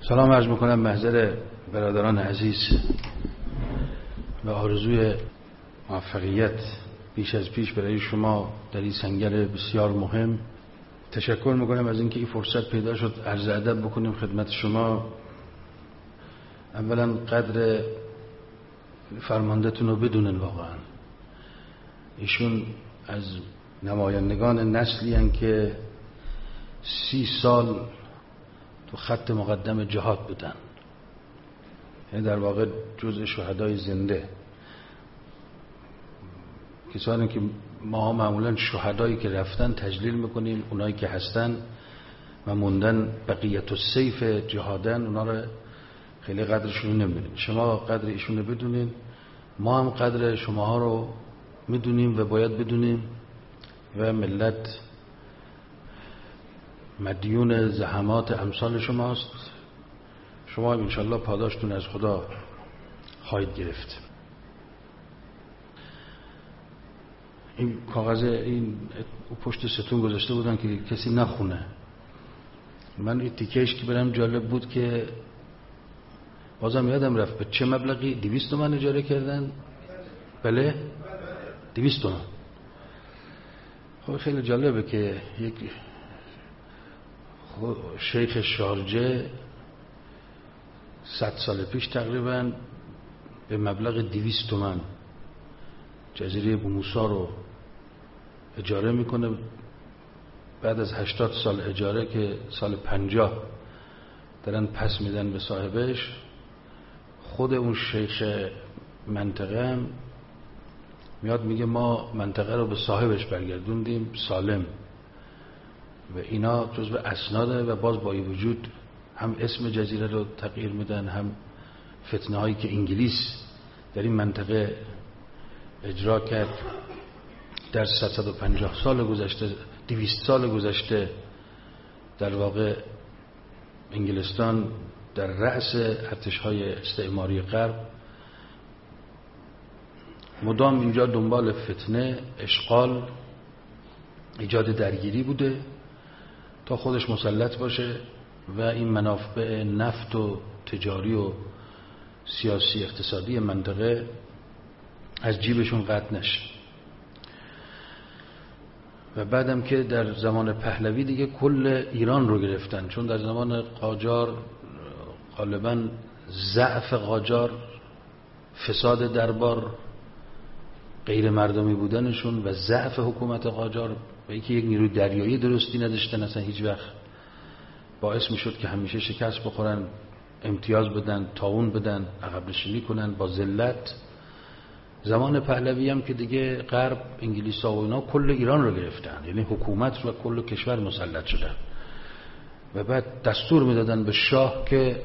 سلام عرض میکنم محضر برادران عزیز و آرزوی موفقیت بیش از پیش برای شما در این سنگر بسیار مهم. تشکر میکنم از اینکه این فرصت پیدا شد عرض ادب بکنیم خدمت شما. اولا قدر فرماندهتون رو بدونن، واقعا ایشون از نمایندگان نسلی هستند که 30 سال تو خط مقدم جهاد بودن، یعنی در واقع جزء شهدای زنده. کسانی که ما معمولا شهدایی که رفتن تجلیل میکنیم، اونایی که هستن و موندن بقیت السیف جهادن اونا رو خیلی قدرشون نمیدونیم. شما قدر ایشون رو بدونین، ما هم قدر شماها رو میدونیم و باید بدونیم و ملت مدیون زحمات امثال شماست. شما هم انشالله پاداشتون از خدا خواهید گرفت. این کاغذ این پشت ستون گذاشته بودن که کسی نخونه. من این تیکهش که برام جالب بود که بازم یادم رفت به چه مبلغی 200 تومن اجاره کردن. بله 200 تومن. خب خیلی جالبه که یک شیخ شارجه 100 سال پیش تقریبا به مبلغ 200 تومن جزیره بوموسا رو اجاره میکنه. بعد از 80 سال اجاره که سال 50 دارن پس میدن به صاحبش، خود اون شیخ منطقه هم میاد میگه ما منطقه رو به صاحبش برگردوندیم سالم و اینا جزو اسناده و باز با این وجود هم اسم جزیره رو تغییر میدن، هم فتنه هایی که انگلیس در این منطقه اجرا کرد در 150 سال گذشته، 200 سال گذشته. در واقع انگلستان در رأس ارتش‌های استعماری غرب مدام اینجا دنبال فتنه، اشغال، ایجاد درگیری بوده تا خودش مسلط باشه و این منافع نفت و تجاری و سیاسی اقتصادی منطقه از جیبشون قطع نشه. و بعدم که در زمان پهلوی دیگه کل ایران رو گرفتن، چون در زمان قاجار غالبا ضعف قاجار، فساد دربار، غیر مردمی بودنشون و ضعف حکومت قاجار و اینکه یک نیروی دریایی درستی نداشتن اصلا هیچ وقت، باعث میشد که همیشه شکست بخورن، امتیاز بدن، طاعون بدن، عقب نشینی کنن با ذلت. زمان پهلوی هم که دیگه غرب، انگلیس‌ها و اینا کل ایران رو گرفتن، یعنی حکومت و کل کشور مسلط شدن و بعد دستور میدادن به شاه که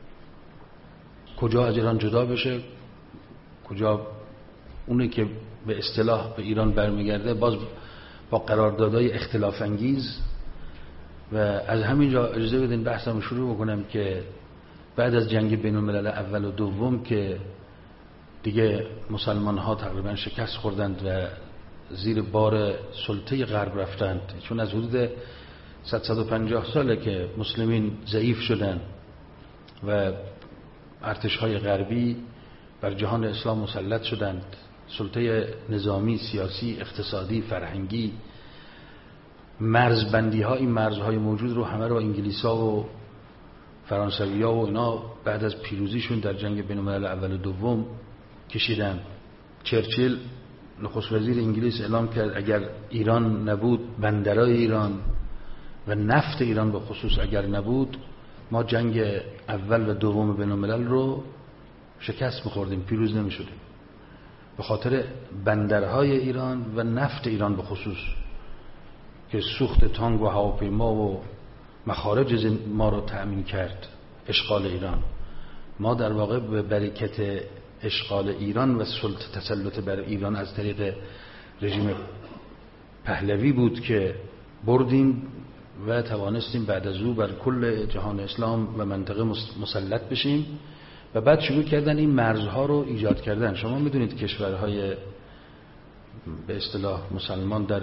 کجا از ایران جدا بشه، کجا اونه که به اصطلاح به ایران برمیگرده باز با قراردادهای اختلاف انگیز. و از همینجا اجازه بدین بحثمو شروع بکنم که بعد از جنگ بین الملل اول و دوم که دیگه مسلمان ها تقریبا شکست خوردند و زیر بار سلطه غرب رفتند، چون از حدود 150 ساله که مسلمین ضعیف شدند و ارتش های غربی بر جهان اسلام مسلط شدند. سلطه نظامی، سیاسی، اقتصادی، فرهنگی، مرزبندی ها، این مرزهای موجود رو همه رو انگلیس ها و فرانسوی ها و اینا بعد از پیروزیشون در جنگ بین الملل اول و دوم کشیدن. چرچیل نخست وزیر انگلیس اعلام کرد اگر ایران نبود، بندرهای ایران و نفت ایران به خصوص اگر نبود، ما جنگ اول و دوم بین الملل رو شکست می‌خوردیم، پیروز نمی‌شدیم، به خاطر بندرهای ایران و نفت ایران به خصوص که سوخت تانک و هواپیما و مخارج ما رو تأمین کرد. اشغال ایران، ما در واقع به برکت اشغال ایران و تسلط بر ایران از طریق رژیم پهلوی بود که بردیم و توانستیم بعد از او بر کل جهان اسلام و منطقه مسلط بشیم. و بعد شروع کردن این مرزها رو ایجاد کردن. شما میدونید کشورهای به اصطلاح مسلمان در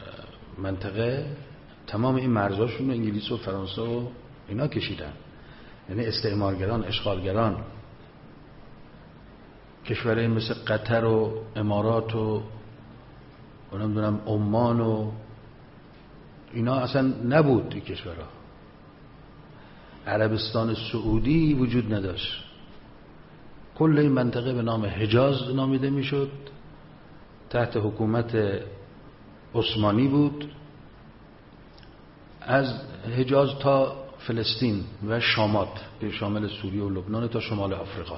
منطقه تمام این مرزهاشون رو انگلیس و فرانسه و اینا کشیدن یعنی استعمارگران، اشغالگران، کشورهای مثل قطر و امارات و نمیدونم عمان و اینا اصلا نبود. این کشورها، عربستان سعودی وجود نداشت. کل این منطقه به نام حجاز نامیده میشد، تحت حکومت عثمانی بود، از حجاز تا فلسطین و شامات که شامل سوریه و لبنان تا شمال آفریقا.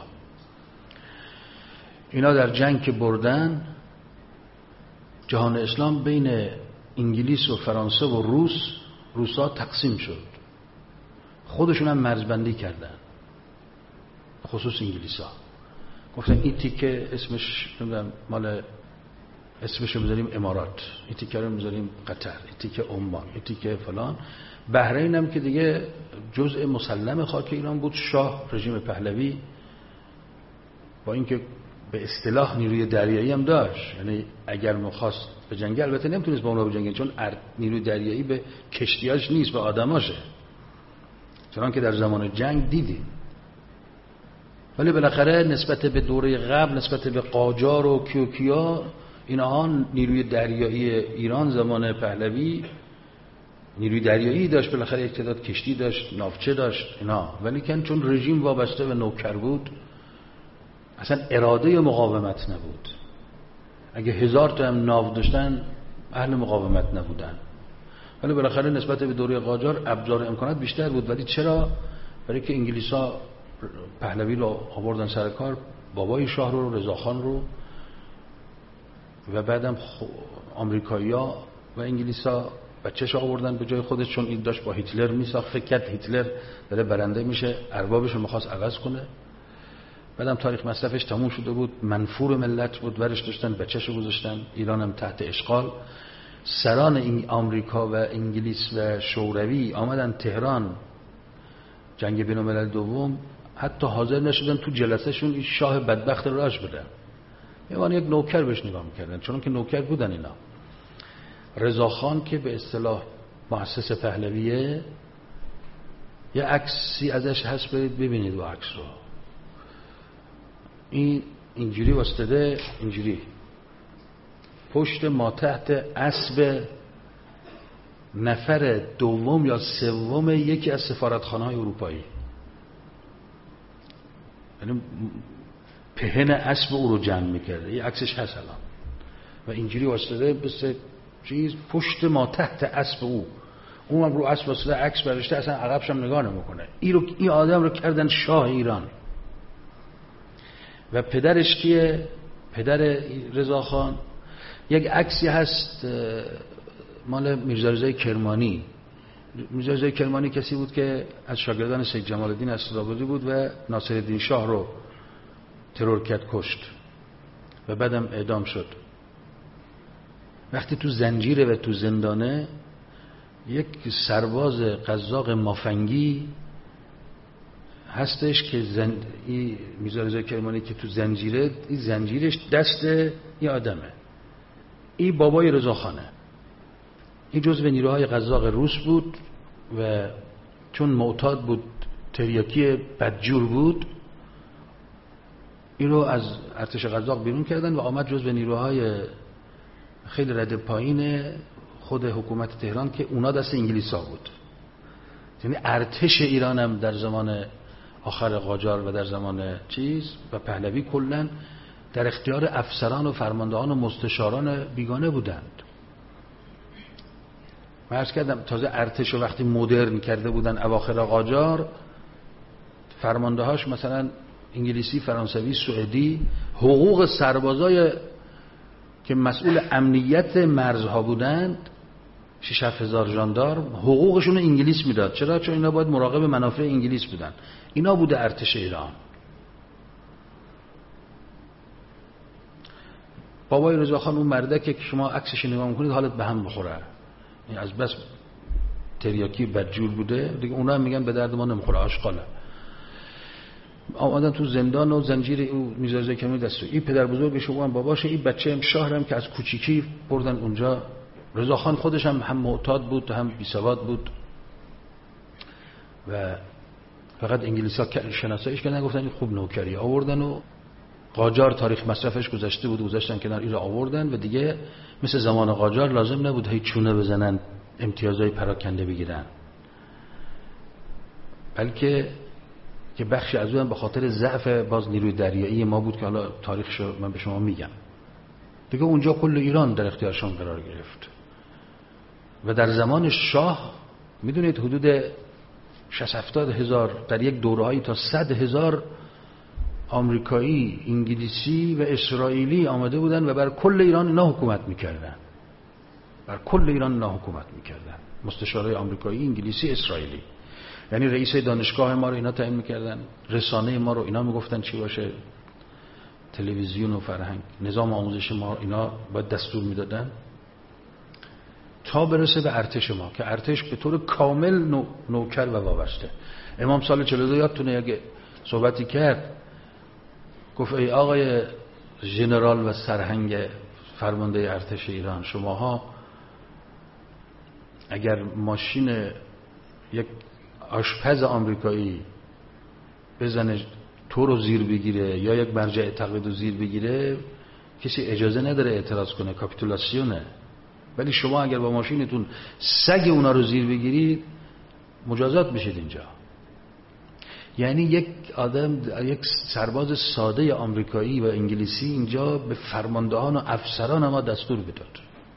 اینا در جنگ که بردن، جهان اسلام بین انگلیس و فرانسه و روسا تقسیم شد. خودشون هم مرزبندی کردن، خصوص انگلیسا. گفتن این تیکه اسمش مال اسمش رو بذاریم امارات، این تیکه رو بذاریم قطر، این تیکه عمان، این تیکه فلان. بحرین هم که دیگه جزء مسلم خاک ایران بود. شاه رژیم پهلوی با اینکه به اصطلاح نیروی دریایی هم داشت، یعنی اگر می‌خواست به جنگ، البته نمیتونست با اونها به جنگ، چون نیروی دریایی به کشتیاش نیست، به آدماشه، چون که در زمان جنگ دیدیم. ولی بالاخره نسبت به دوره قبل، نسبت به قاجار و کیوکیا، اینها نیروی دریایی ایران زمان پهلوی نیروی دریایی داشت، بالاخره یک تعداد کشتی داشت، ناوچه داشت اینا. ولی چون رژیم وابسته به نوکر بود، اصلا اراده مقاومت نبود. اگه 1000 تا هم ناو داشتن، اهل مقاومت نبودن. ولی بالاخره نسبت به دوره قاجار ابزار امکانات بیشتر بود. ولی چرا؟ برای که انگلیسا پهلوی رو آوردن سر کار، بابای شاه رو، رضاخان رو، و بعدم آمریکایی‌ها و انگلیسا بچه‌ش آوردن به جای خودش، چون این داشت با هیتلر میساخت. فکر کرد هیتلر داره برنده میشه، اربابش رو می‌خواست عوض کنه. بعدم تاریخ مصرفش تموم شده بود، منفور ملت بود، ورش داشتن، بچه‌ش رو گذاشتن. ایران هم تحت اشغال. سران این آمریکا و انگلیس و شوروی آمدن تهران، جنگ بین‌الملل دوم، حتی حاضر نشدن تو جلسهشون این شاه بدبخت راش بدن. یعنی یک نوکر بهش نگاه میکردن، چون که نوکر بودن اینا. رضاخان که به اصطلاح مؤسس پهلویه، یه عکسی ازش هست، برید ببینید و عکس رو. این اینجوری واسطه، اینجوری پشت ما تحت اسب نفر دوم یا سوم یکی از سفارتخانه‌های اروپایی، یعنی پهن اسب او رو جمع میکرده. یه عکسش هست الان. و اینجوری واسطه بسه چیز پشت ما تحت اسب او، اونم رو اسب واسطه عکس برشته، اصلا عقبش هم نگاه نمیکنه. این آدم رو کردن شاه ایران. و پدرش کیه؟ پدر رضاخان یک عکسی هست مال میرزا رضای کرمانی. میرزا رضای کرمانی کسی بود که از شاگردان سید جمال الدین اسدآبادی بود و ناصرالدین شاه رو ترور کرد، کشت و بعدم اعدام شد. وقتی تو زنجیره و تو زندانه، یک سرباز قزاق مافنگی هستش که میرزا رضای کرمانی که تو زنجیره، این زنجیرش دست این آدمه، این بابای رضاخانه. این جزو نیروهای قزاق روس بود و چون معتاد بود، تریاکی بدجور بود، این رو از ارتش قزاق بیرون کردن و آمد جزو نیروهای خیلی رده پایین خود حکومت تهران که اونا دست انگلیسا بود. یعنی ارتش ایران هم در زمان آخر قاجار و در زمان و پهلوی کلن در اختیار افسران و فرماندهان و مستشاران بیگانه بودند. من عرض کردم تازه ارتش رو وقتی مدرن کرده بودن اواخر قاجار، فرماندهاش مثلا انگلیسی، فرانسوی، سوئدی، حقوق سربازای که مسئول امنیت مرزها بودند 6-7 هزار ژاندارم، حقوقشون رو انگلیس میداد. چرا؟ چون اینا باید مراقب منافع انگلیس بودن. اینا بوده ارتش ایران. بابای رضاخان اون مردکه که شما عکسش نگاه میکنید حالت به هم بخوره. این از بس تریاکی بدجور بوده دیگه. اونا هم میگن به درد ما نمیخوره، آشغاله. آمدن تو زندان و زنجیر او میرزا رضای کرمانی دستو. این پدر بزرگش و اون باباشه. این بچه هم شاهرم که از کوچیکی بردن اونجا. رضاخان خودش هم معتاد بود، هم بیسواد بود و فقط انگلیسی‌ها شناساییش کردن، گفتن این خوب نوکری آوردن و قاجار تاریخ مصرفش گذشته بود، گذاشتن کنار، این رو آوردن و دیگه مثل زمان قاجار لازم نبود هی چونه بزنن امتیازهای پراکنده بگیرن، بلکه که بخشی از اون به خاطر ضعف باز نیروی دریایی ما بود که حالا تاریخشو من به شما میگم. دیگه اونجا کل ایران در اختیارشون قرار گرفت و در زمان شاه میدونید حدود 60-70 هزار در یک دوره‌ای تا 100 هزار آمریکایی، انگلیسی و اسرائیلی آمده بودن و بر کل ایران اینا حکومت میکردن. بر کل ایران اینا حکومت میکردن. مستشارای آمریکایی، انگلیسی، اسرائیلی. یعنی رئیس دانشگاه ما رو اینا تعیین میکردن، رسانه ما رو اینا میگفتن چی باشه، تلویزیون و فرهنگ، نظام آموزش ما اینا باید دستور میدادن، تا برسه به ارتش ما که ارتش به طور کامل نوکر و وابسته. امام سال 42 یادتونه اگه صحبتی کرد، گفت ای آقای ژنرال و سرهنگ فرمانده ارتش ایران، شماها اگر ماشین یک آشپز آمریکایی بزنه تو رو زیر بگیره یا یک مرجع تقلید رو زیر بگیره، کسی اجازه نداره اعتراض کنه، کاپیتولاسیونه. ولی شما اگر با ماشینتون سگ اونا رو زیر بگیرید مجازات میشید اینجا. یعنی یک سرباز ساده آمریکایی و انگلیسی اینجا به فرماندهان و افسران ما دستور میداد.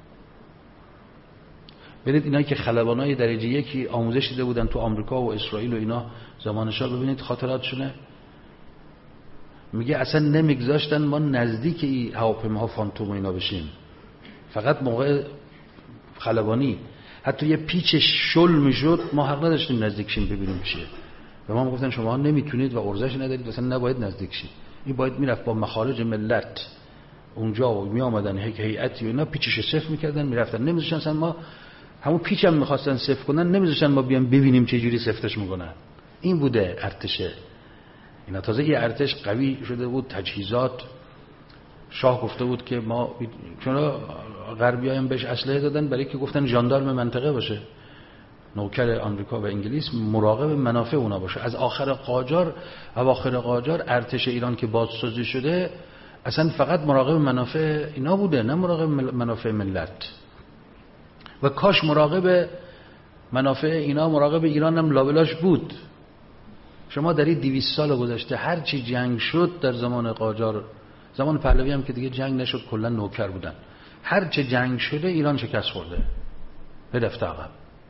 ببینید اینا که خلبانای درجه یکی آموزش دیده بودن تو آمریکا و اسرائیل و اینا زمان شاه، ببینید خاطراتشونه، میگه اصلا نمیگذاشتن ما نزدیک این هواپیماها فانتوم اینا بشیم، فقط موقع خلبانی حتی یه پیچ شل میشد ما حق نداشتیم نزدیک شیم ببینیم چیه. و ما گفتن شما نمیتونید و ارزش ندارید، اصلا نباید نزدیک شید. این باید میرفت با مخارج ملت اونجا و میآمدن هیئتی و اینا پیچش صفر میکردن میرفتن، نمیذاشتن اصلا ما همون پیچ هم میخواستن صفر کنن، نمیذاشتن ما بیام ببینیم چه جوری صفرش میکنن. این بوده ارتشه اینا. تازه یه ارتش قوی شده بود، تجهیزات، شاه گفته بود که ما چون غربی‌ها هم بهش اسلحه دادن برای که گفتن ژاندارم منطقه باشه، نوکر آمریکا و انگلیس، مراقب منافع اونا باشه. از اواخر قاجار ارتش ایران که بازسازی شده اصلا فقط مراقب منافع اینا بوده، نه مراقب منافع ملت. و کاش مراقب منافع اینا مراقب ایران هم لابلاش بود. شما در این 200 سال گذشته هر چی جنگ شد در زمان قاجار، زمان پهلوی هم که دیگه جنگ نشد کلا نوکر بودن، هر چه جنگ شده ایران شکست خورده، رفته عقب.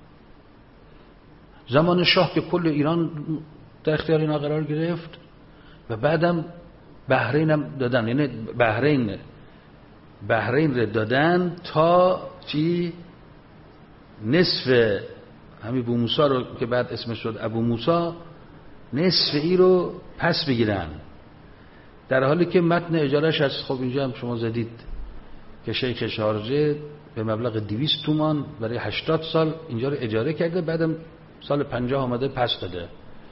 زمان شاه که کل ایران در اختیار اینا قرار گرفت و بعدم بحرین هم دادن، یعنی بحرین رو دادن تا چی نصف همین ابو موسی رو که بعد اسمش شد ابو موسی، نصف ای رو پس بگیرن، در حالی که متن اجارش از خب اینجا هم شما زدید که شیخ شارجه به مبلغ 200 تومان برای 80 سال اینجا رو اجاره کرده، بعدم سال 50 آمده پس داده.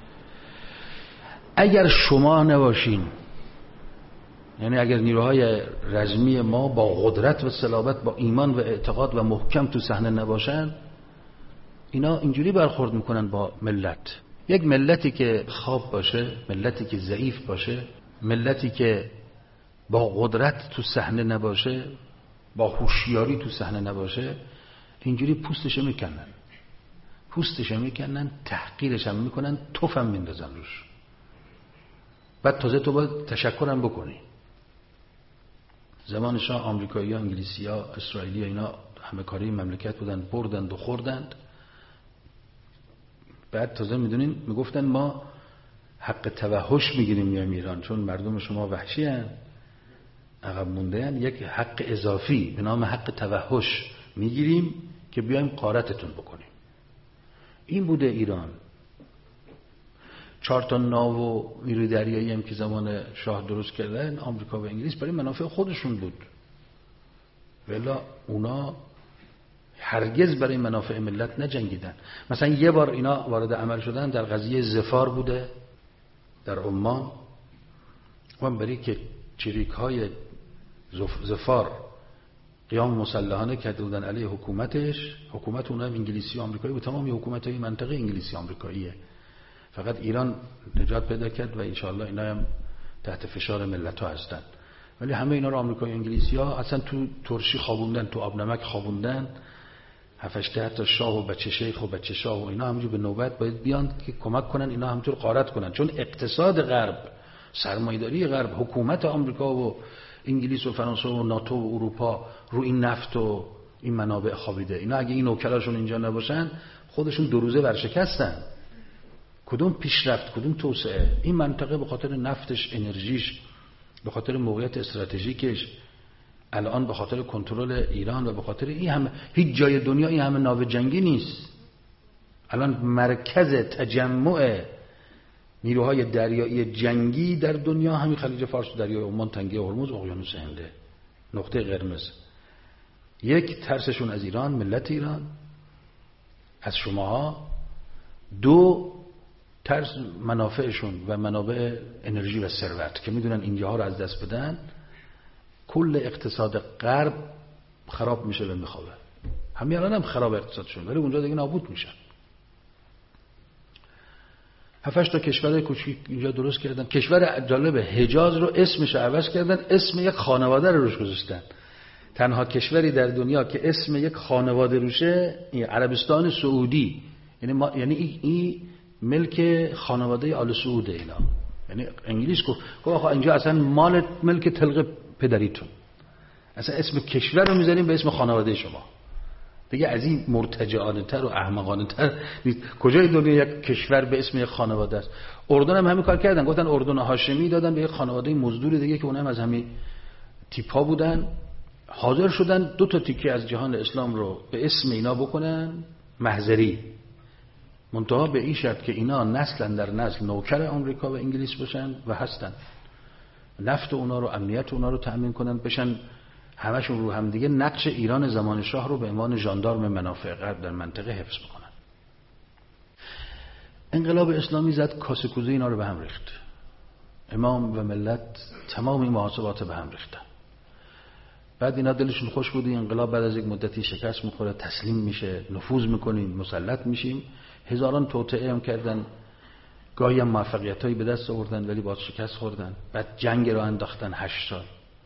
اگر شما نباشین، یعنی اگر نیروهای رزمی ما با قدرت و صلابت، با ایمان و اعتقاد و محکم تو صحنه نباشن، اینا اینجوری برخورد میکنن با ملت. یک ملتی که خواب باشه، ملتی که ضعیف باشه، ملتی که با قدرت تو صحنه نباشه، با هوشیاری تو صحنه نباشه، اینجوری پوستش میکنن، تحقیرش هم میکنن، توفم میندازن روش. بعد تازه تو باید تشکرم بکنی. زمان شاه آمریکایی ها، انگلیسی ها، اسرائیلی ها اینا همه کاری مملکت بودن، بردند و خوردند. بعد تازه میدونین میگفتن ما حق توحش میگیریم میام ایران، چون مردم شما وحشی هن، عقب مونده هن، یک حق اضافی به نام حق توحش میگیریم که بیایم غارتتون بکنیم. این بوده ایران. 4 تا ناو و نیروی دریایی هم که زمان شاه درست کردن آمریکا و انگلیس برای منافع خودشون بود، ولی اونا هرگز برای منافع ملت نجنگیدن. مثلا یه بار اینا وارد عمل شدن در قضیه ظفار بوده در عمان، و برای که چریک‌های ظفار قیام مسلحانه کرده بودن علیه حکومت اونها هم انگلیسی و آمریکایی بود، تمامی حکومت‌های منطقه انگلیسی آمریکاییه، فقط ایران نجات پیدا کرد و انشاءالله اینا هم تحت فشار ملت‌ها هستن. ولی همه اینا رو آمریکایی و انگلیسی‌ها اصلا تو ترشی خوابوندن، تو آب نمک خوابوندن. 7-8 تا شاه و بچه شیخ و بچه شاه و اینا همونجور به نوبت باید بیان که کمک کنن اینا همونطور غارت کنن، چون اقتصاد غرب، سرمایه‌داری غرب، حکومت آمریکا و انگلیس و فرانسه و ناتو و اروپا رو این نفت و این منابع خوابیده. اینا اگه این نوکراشون اینجا نباشن خودشون 2 روزه ورشکستن. کدوم پیشرفت، کدوم توسعه؟ این منطقه به خاطر نفتش، انرژیش، به خاطر موقعیت استراتژیکش، الان به خاطر کنترل ایران و به خاطر این همه، هیچ جای دنیا این همه ناو جنگی نیست. الان مرکز تجمع نیروهای دریایی جنگی در دنیا همین خلیج فارس و دریای عمان، تنگه هرمز، اقیانوس هنده، نقطه قرمز. یک، ترسشون از ایران، ملت ایران، از شماها. 2، ترس منافعشون و منابع انرژی و ثروت که میدونن اینجاها رو از دست بدن، کل اقتصاد غرب خراب میشه و میخوابه. همین الان هم خراب اقتصادشون، ولی اونجا دیگه نابود میشن. 7-8 تا کشور کوچیک اینجا درست کردن. کشور جالب حجاز رو اسمش عوض کردن، اسم یک خانواده رو روش گذاشتن. تنها کشوری در دنیا که اسم یک خانواده روشه این عربستان سعودی. یعنی این ملک خانواده آل سعوده اینا. یعنی انگلیس گفت آقا اینجا اصلا مال ملک تلق پدریتون، اصلا اسم کشور رو میذاریم به اسم خانواده شما. دیگه از این مرتجعانه تر و احمقانه تر نیست. کجای دنیا یک کشور به اسم یک خانواده است؟ اردن هم همین کار کردن، گفتن اردن هاشمی دادن به یک خانواده مزدور دیگه که اونم از همین تیپ‌ها بودن. حاضر شدن 2 تا تیکه از جهان اسلام رو به اسم اینا بکنن محضری، منتها به این شرط که اینا نسل در نسل نوکر آمریکا و انگلیس باشن و هستن، نفت اونا رو، امنیت اونا رو تأمین کنن، بشن همشون رو هم دیگه نقش ایران زمان شاه رو به عنوان ژاندارم منافع غرب در منطقه حفظ بکنن. انقلاب اسلامی زد کاسه کوزه اینا رو به هم ریخت. امام و ملت تمام این محاسبات به هم ریختن. بعد اینا دلشون خوش بود انقلاب بعد از یک مدتی شکست میخوره، تسلیم میشه، نفوذ میکنیم، مسلط میشیم. هزاران توطئه هم کردن، گاهی هم موفقیتایی به دست آوردن ولی باز شکست خوردن. بعد جنگ رو انداختن 8 سال،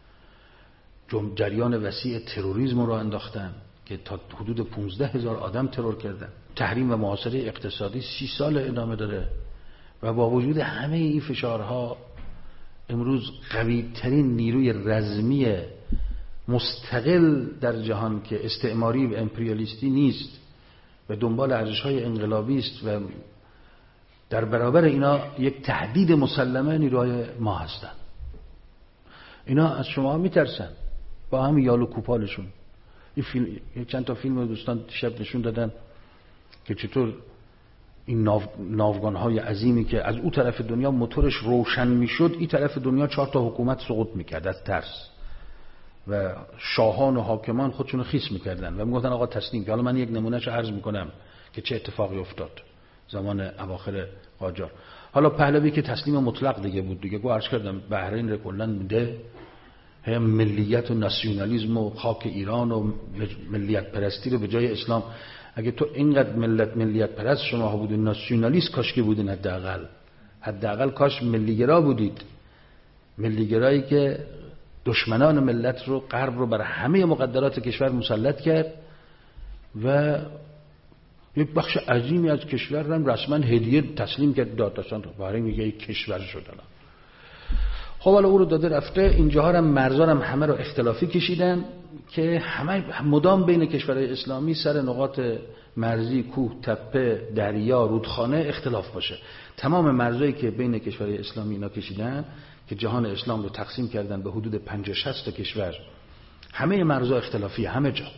جریان وسیع تروریسم رو انداختن که تا حدود 15,000 آدم ترور کردن. تحریم و محاصره اقتصادی 30 سال ادامه داره و با وجود همه این فشارها امروز قوی ترین نیروی رزمی مستقل در جهان که استعماری و امپریالیستی نیست و دنبال ارزش‌های انقلابی است و در برابر اینا یک تهدید مسلمه نیروهای ما هستن. اینا از شما میترسن با هم یال و کوپالشون. چند تا فیلم دوستان شب نشون دادن که چطور این ناوگان‌های عظیمی که از اون طرف دنیا موتورش روشن میشد این طرف دنیا 4 تا حکومت سقوط میکرد از ترس و شاهان و حاکمان خودشون خیس میکردن و میگفتن آقا تسلیم. که حالا من یک نمونهش عرض میکنم که چه اتفاقی افتاد زمان اواخر قاجار. حالا پهلوی که تسلیم مطلق دیگه بود دیگه، گو عرض کردم بحرین رو کلا میده، هم ملیت و ناسیونالیسم و خاک ایران و ملیت پرستی رو به جای اسلام. اگه تو اینقدر ملیت پرست شما ها بودین، ناسیونالیست کاش که بودین، حداقل کاش ملیگرا بودید، ملیگرایی که دشمنان ملت رو، غرب رو بر همه مقدرات کشور مسلط کرد و یک بخش عظیمی از کشور رو رسما هدیه تسلیم کرد داد اصلا برای میگه یک کشور شد. خب حالا او رو داده رفته. اینجاها هم مرزا هم همه رو اختلافی کشیدن که همه مدام بین کشورهای اسلامی سر نقاط مرزی، کوه، تپه، دریا، رودخانه اختلاف باشه. تمام مرزایی که بین کشورهای اسلامی اینا کشیدن که جهان اسلام رو تقسیم کردن به حدود 50-60 تا کشور، همه مرزا اختلافی، همه جا.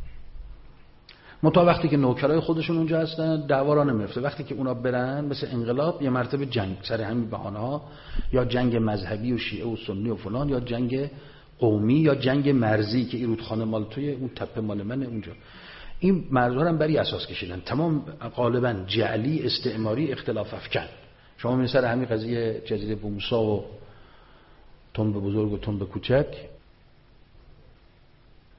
منتها وقتی که نوکرای خودشون اونجا هستن دعوا را نمیفته. وقتی که اونا برن مثل انقلاب یه مرتبه جنگ سر همین بهانه‌ها، یا جنگ مذهبی و شیعه و سنی و فلان، یا جنگ قومی، یا جنگ مرزی که این رودخانه مال توی اون تپه مال منه اونجا. این مرزها رو هم بری اساس کشیدن، تمام غالبا جعلی، استعماری، اختلاف افکن. شما می سر همین قضیه جزیره بوموسا و تنب بزرگ و تنب کوچک،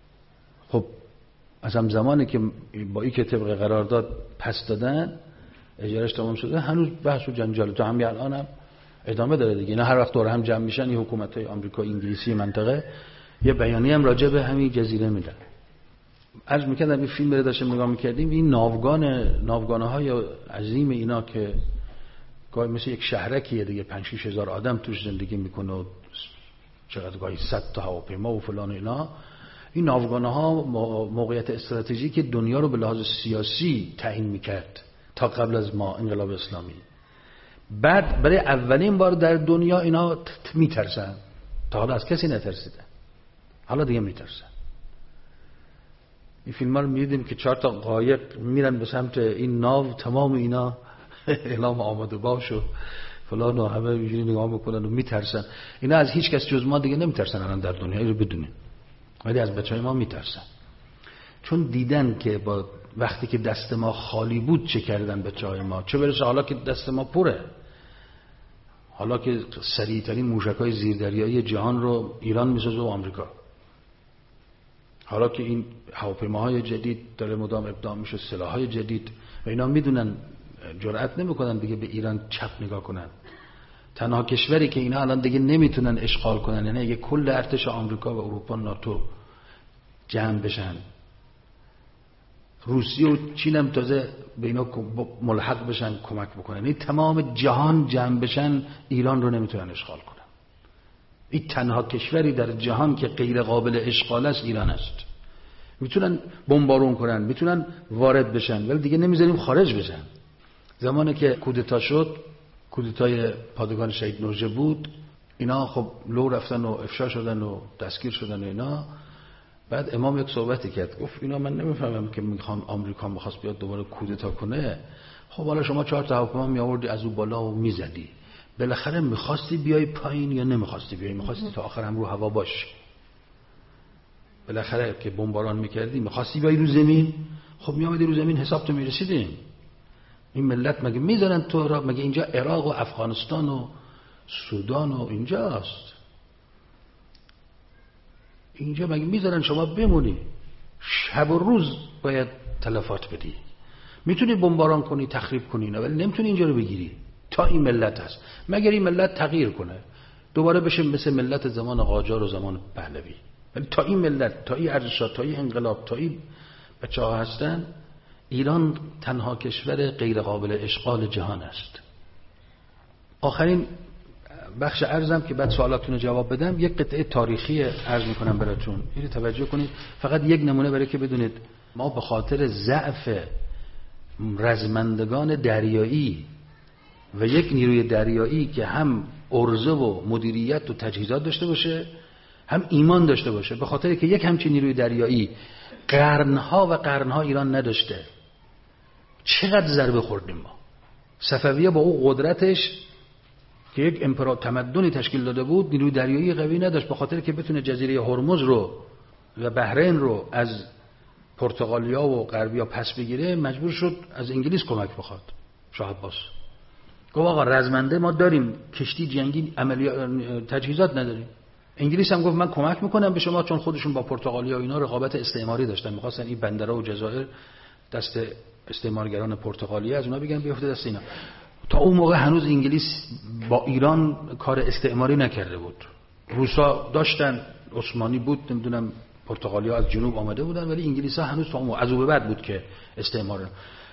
خب از هم زمانی که با این که طبق قرارداد پس دادن اجارش تمام شده، هنوز بحث و جنجال تو همین الان هم ادامه داره دیگه. اینا هر وقت دور هم جمع میشن این حکومت‌های آمریکا انگلیسی منطقه یه بیانیه هم راجع به همین جزیره میدن. عرض می‌کردم این فیلم رو داشتیم نگاه می‌کردیم، این ناوگانه‌های عظیم اینا که گاهی مثل یک شهرکیه دیگه، 5-6 هزار آدم توش زندگی میکنه و چقدر گاهی 100 تا هواپیما و فلان اینا. این ناوگانه‌ها موقعیت استراتژیک دنیا رو به لحاظ سیاسی تعیین میکرد تا قبل از ما انقلاب اسلامی. بعد برای اولین بار در دنیا اینا میترسن، تا حالا از کسی نترسیدن، حالا دیگه میترسن. این فیلم ها رو میدیدیم که 4 تا قایق میرن به سمت این ناو، تمام اینا اعلام آماده باش و فلان و همه اینجوری نگاه میکنن و میترسن. اینا از هیچ کس جز ما دیگه نمیترسن الان در دنیا، اینو بدونین. ولی از بچهای ما میترسن، چون دیدن که با وقتی که دست ما خالی بود چه کردن بچهای ما، چه برسه حالا که دست ما پره، حالا که سریعترین موشک‌های زیردریایی جهان رو ایران میسازه و آمریکا، حالا که این هواپیماهای جدید داره مدام ابداع میشه، سلاح‌های جدید، و اینا میدونن جرأت نمیکنن دیگه به ایران چپ نگاه کنن. تنها کشوری که اینا الان دیگه نمیتونن اشغال کنن، یعنی اگه کل ارتش آمریکا و اروپا و ناتو جمع بشن، روسیه و چین هم تازه به اینا ملحق بشن کمک بکنن، یعنی تمام جهان جمع بشن ایران رو نمیتونن اشغال کنن. این تنها کشوری در جهان که غیر قابل اشغال است ایران است. میتونن بمبارون کنن، میتونن وارد بشن، ولی دیگه نمیذاریم خارج بشن. زمانی که کودتا شد، کودتای پادگان شهید نوژه بود، اینا خب لو رفتن و افشا شدن و دستگیر شدن و اینا. بعد امام یک صحبتی کرد، گفت اینا من نمیفهمم که میخوان آمریکا میخواست بیاد دوباره کودتا کنه. خب حالا شما 4 تا هواپیما میآوردی از اون بالا و میزدی، بالاخره میخواستی بیای پایین یا نمیخواستی بیای؟ میخواستی تا آخر هم رو هوا باش. بالاخره که بمباران میکردی میخواستی بیای رو زمین، خب میآمدی رو زمین حساب تو میرسیدیم. این ملت مگه میذارن تو را؟ مگه اینجا عراق و افغانستان و سودان و اینجاست؟ اینجا مگه میذارن شما بمونی؟ شب و روز باید تلفات بدی. میتونی بمباران کنی، تخریب کنی، ولی نمیتونی اینجا رو بگیری. تا این ملت هست، مگر این ملت تغییر کنه دوباره بشه مثل ملت زمان قاجار و زمان پهلوی. ولی تا این ملت، تا این ارزشات، تا این انقلاب، تا این بچه‌ها هستن، ایران تنها کشور غیر قابل اشغال جهان است. آخرین بخش عرضم که بعد سوالاتتون رو جواب بدم، یک قطعه تاریخی عرض میکنم براتون، اینو توجه کنید. فقط یک نمونه برای که بدونید ما به خاطر ضعف رزمندگان دریایی و یک نیروی دریایی که هم عرضه و مدیریت و تجهیزات داشته باشه، هم ایمان داشته باشه، به خاطر که یک همچین نیروی دریایی قرنها و قرنها ایران نداشته، چقدر ضربه خوردیم ما. صفویه با اون قدرتش که یک امپراتوری تمدنی تشکیل داده بود، نیروی دریایی قوی نداشت، به خاطر که بتونه جزیره هرمز رو و بحرین رو از پرتغالیا و غربیا پس بگیره، مجبور شد از انگلیس کمک بخواد. شاه عباس گفت آقا رزمنده ما داریم، کشتی جنگی تجهیزات نداریم. انگلیس هم گفت من کمک میکنم به شما، چون خودشون با پرتغالیا و اینا رقابت استعماری داشتن، میخواستن این بندرها و جزایر دست استعمارگران پرتغالی از اونا بگن بیفته دست اینا. تا اون موقع هنوز انگلیس با ایران کار استعماری نکرده بود. روسا داشتن، عثمانی بود، نمیدونم پرتغالیا از جنوب آمده بودن، ولی انگلیس‌ها هنوز تا اون موقع، از اون به بعد بود که استعمار.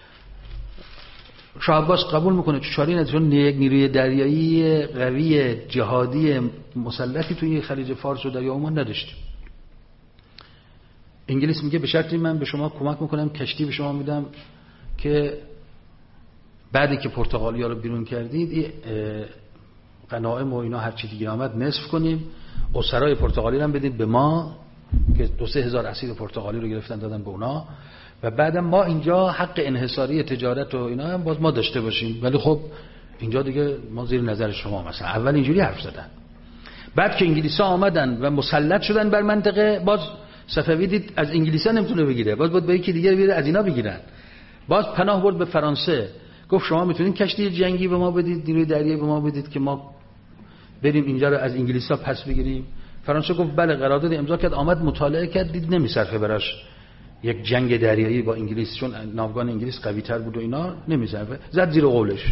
شاه عباس قبول میکنه چاری نداره، چون یک نیروی دریایی قوی جهادی مسلحی توی خلیج فارس و دریا عمان نداشتیم. انگلیس میگه به شرطی من به شما کمک میکنم، کشتی به شما میدم که بعدی که پرتغالیا رو بیرون کردید غنایم و اینا هر چی دیگه آمد نصف کنیم، اسرای پرتغالی رو هم بدید به ما که 2-3 هزار اسیر پرتغالی رو گرفتن دادن به اونا، و بعدم ما اینجا حق انحصاری تجارت و اینا هم باز ما داشته باشیم. ولی خب اینجا دیگه ما زیر نظر شما. مثلا اول اینجوری حرف زدن، بعد که انگلیس‌ها آمدن و مسلط شدن بر منطقه، باز صفوی دید از انگلیس‌ها نمیتونه بگیره، باز بود به یکی دیگه بیاره از اینا بگیرن، باز پناه برد به فرانسه، گفت شما میتونید کشتی جنگی به ما بدید، نیروی دریایی به ما بدید که ما بریم اینجا رو از انگلیس‌ها پس بگیریم. فرانسه گفت بله، قرارداد امضا کرد، آمد مطالعه کرد، دید نمیصرفه براش یک جنگ دریایی با انگلیس، چون ناوگان انگلیس قوی تر بود و اینا، نمیزنه، زد زیر قولش.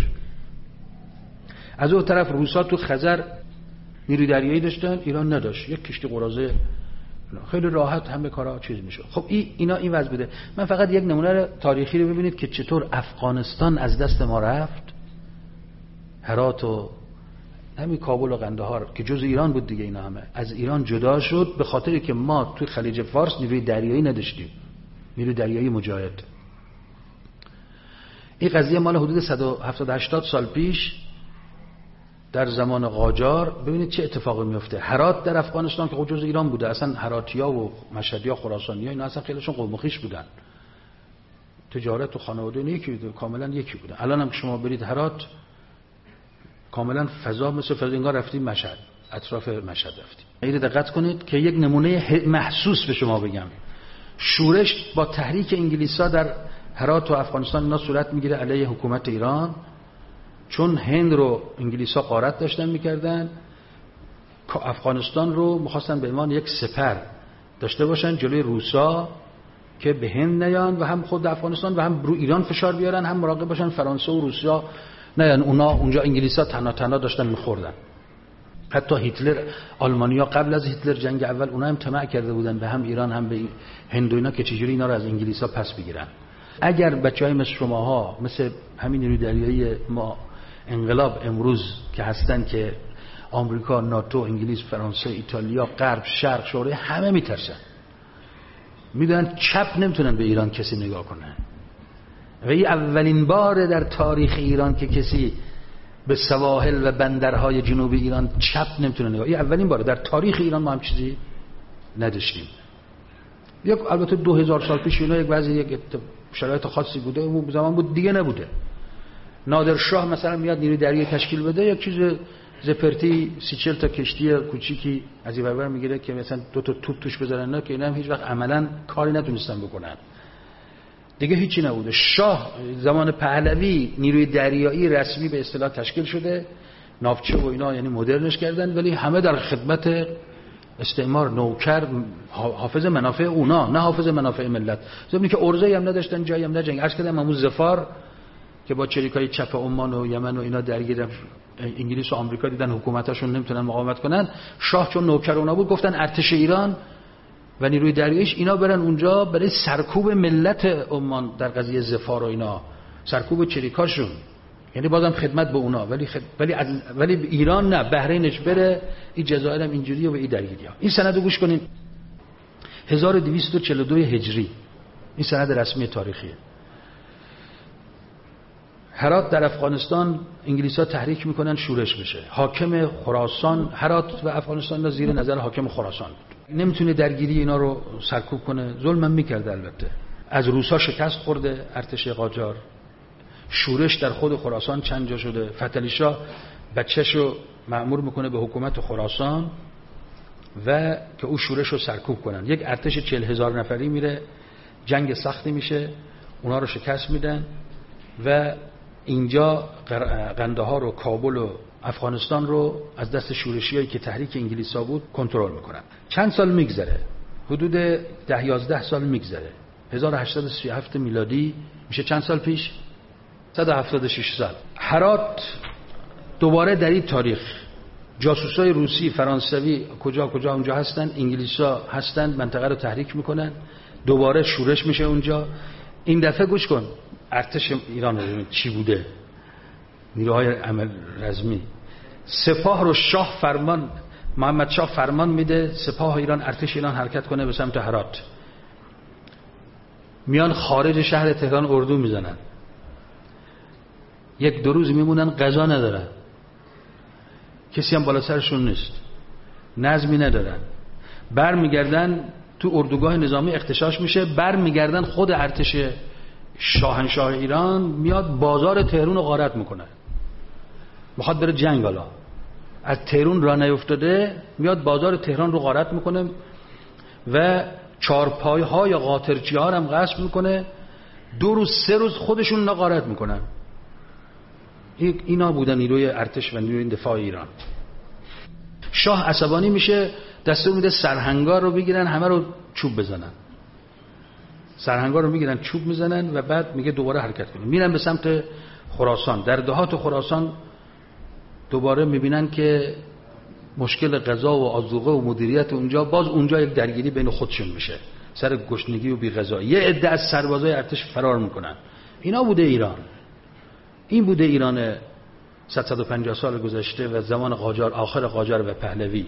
از اون طرف روسا تو خزر نیروی دریایی داشتن، ایران نداشت، یک کشتی قراضه، خیلی راحت همه کارا چیز میشد. خب اینا این وضع بوده. من فقط یک نمونه تاریخی رو ببینید که چطور افغانستان از دست ما رفت. هرات و همین کابل و قندهار که جز ایران بود دیگه، اینا همه از ایران جدا شد به خاطری که ما توی خلیج فارس نیروی دریایی نداشتیم، نیروی دریایی مجاهد. این قضیه مال حدود 170-80 سال پیش در زمان قاجار. ببینید چه اتفاقی میفته. هرات در افغانستان که جز ایران بوده، اصلا هراتیا و مشهدیا خراسانیا اینا اصلا خیلیشون قوم خویش بودن، تجارت و خانواده یکی بوده، کاملا یکی بودن. الان هم شما برید هرات کاملا فضا مثل فضا انگار رفتیم مشهد، اطراف مشهد رفتیم. اینو دقت کنید که یک نمونه محسوس به شما بگم. شورش با تحریک انگلیسا در هرات و افغانستان اینا صورت میگیره علیه حکومت ایران، چون هند رو انگلیسا غارت داشتن میکردن، افغانستان رو میخواستن به عنوان یک سپر داشته باشن جلوی روسا که به هند نیان و هم خود افغانستان و هم رو ایران فشار بیارن، هم مراقب باشن فرانسه و روسیا نیان. اونا اونجا انگلیسا تنها داشتن میخوردن. حتی هیتلر، آلمانیا قبل از هیتلر جنگ اول اونا هم طمع کرده بودن به هم ایران هم به هند و اینا که چجوری اینا رو از انگلیسا پس بگیرن. اگر بچهای مثل شماها، مثل همین نیروی دریایی ما انقلاب امروز که هستن که آمریکا، ناتو، انگلیس، فرانسه، ایتالیا، غرب، شرق، شوروی همه میترسن، میدونن چپ نمیتونن به ایران کسی نگاه کنه. و این اولین بار در تاریخ ایران که کسی به سواحل و بندرهای جنوب ایران چپ نمیتونه نگاه. این اولین بار در تاریخ ایران ما هم چیزی نداشتیم. یک البته 2000 سال پیش اینا یک بعضی یک شرایط خاصی بوده، اون زمان بود دیگه نبوده. نادرشاه مثلا میاد نیروی دریایی تشکیل بده، یک چیز زپرتی 30-40 تا کشتی کوچیکی از این ور میگیره که مثلا 2 تا توپ توش بذارن، نه که اینا هم هیچ وقت عملاً کاری نتونستن بکنن. دیگه هیچی نبوده. شاه زمان پهلوی نیروی دریایی رسمی به اصطلاح تشکیل شده، ناوچه و اینا یعنی مدرنش کردن، ولی همه در خدمت استعمار، نوکر، حافظ منافع اونا، نه حافظ منافع ملت. زمینی که ارزه‌ای هم نداشتن، جایی هم نجنگ. عرض کردم همون ظفار که با چریکای چپ عمان و یمن و اینا درگیر، انگلیس و آمریکا دیدن حکومتاشون نمیتونن مقاومت کنن، شاه چون نوکر اونا بود گفتن ارتش ایران و نیروی دریاییش اینا برن اونجا برای سرکوب ملت عمان در قضیه ظفار و اینا، سرکوب چریکاشون، یعنی بازم خدمت به اونا، ولی ایران نه، بحرینش بره، این جزایر هم اینجوریه و این درگیری‌ها. این سندو گوش کنین، 1242 هجری، این سند رسمی تاریخیه. هرات در افغانستان انگلیس‌ها تحریک میکنن شورش بشه. حاکم خراسان، هرات و افغانستان زیر نظر حاکم خراسان بود، نمیتونه درگیری اینا رو سرکوب کنه. ظلم میکرده، البته از روسا شکست خورده ارتش قاجار، شورش در خود خراسان چند جا شده. فتحعلی شاه بچه‌شو مأمور میکنه به حکومت خراسان و که او شورش رو سرکوب کنن. یک ارتش 40,000 نفری میره، جنگ سختی میشه، اونا رو شکست میدن و اینجا قندهار و کابل و افغانستان رو از دست شورشیایی که تحریک انگلیسا بود کنترل میکنن. چند سال میگذره، حدود 10-11 سال میگذره، 1837 میلادی میشه چند سال پیش؟ 176 سال. هرات دوباره در این تاریخ جاسوسای روسی، فرانسوی کجا اونجا هستن، انگلیسا هستن، منطقه رو تحریک میکنن، دوباره شورش میشه اونجا. این دفعه گوش کن ارتش ایران رو ببین چی بوده، نیروهای عمل رزمی، سپاه رو شاه فرمان، محمد شاه فرمان میده سپاه ایران، ارتش ایران حرکت کنه به سمت هرات. میان خارج شهر تهران اردو میزنن، 1-2 روز میمونن، غذا ندارن، کسی هم بالا سرشون نیست، نظمی ندارن، برمیگردن تو اردوگاه نظامی اغتشاش میشه، برمیگردن خود ارتش شاهنشاه ایران میاد بازار تهران رو غارت میکنه، میخواد بره جنگ. حالا از تهران راه نیفتاده میاد بازار تهران رو غارت میکنه و چارپایهای قاطرچی‌ها هم غصب میکنه، 2 روز 3 روز خودشون غارت میکنن. اینا بودن نیروی ارتش و نیروی دفاع ایران. شاه عصبانی میشه، دستور میده سرهنگار رو بگیرن همه رو چوب بزنن. سرهنگا رو میگیرن چوب میزنن و بعد میگه دوباره حرکت کنید. میرن به سمت خراسان. در دهات خراسان دوباره میبینن که مشکل غذا و آذوقه و مدیریت اونجا، باز اونجا یک درگیری بین خودشون میشه سر گشنگی و بی‌غذایی. یه عده از سربازای ارتش فرار میکنن. اینا بوده ایران. این بوده ایران 150 سال گذشته و زمان قاجار، آخر قاجار و پهلوی.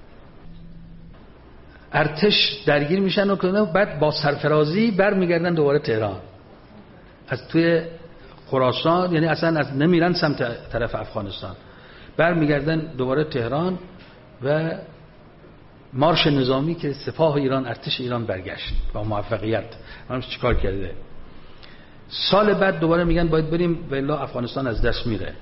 ارتش درگیر میشن و بعد با سرفرازی برمیگردن دوباره تهران از توی خراسان، یعنی اصلا از نمیرن سمت طرف افغانستان، برمیگردن دوباره تهران و مارش نظامی که سپاه ایران، ارتش ایران برگشت با موفقیت. ما چیکار کرده؟ سال بعد دوباره میگن باید بریم و الا افغانستان از دست میره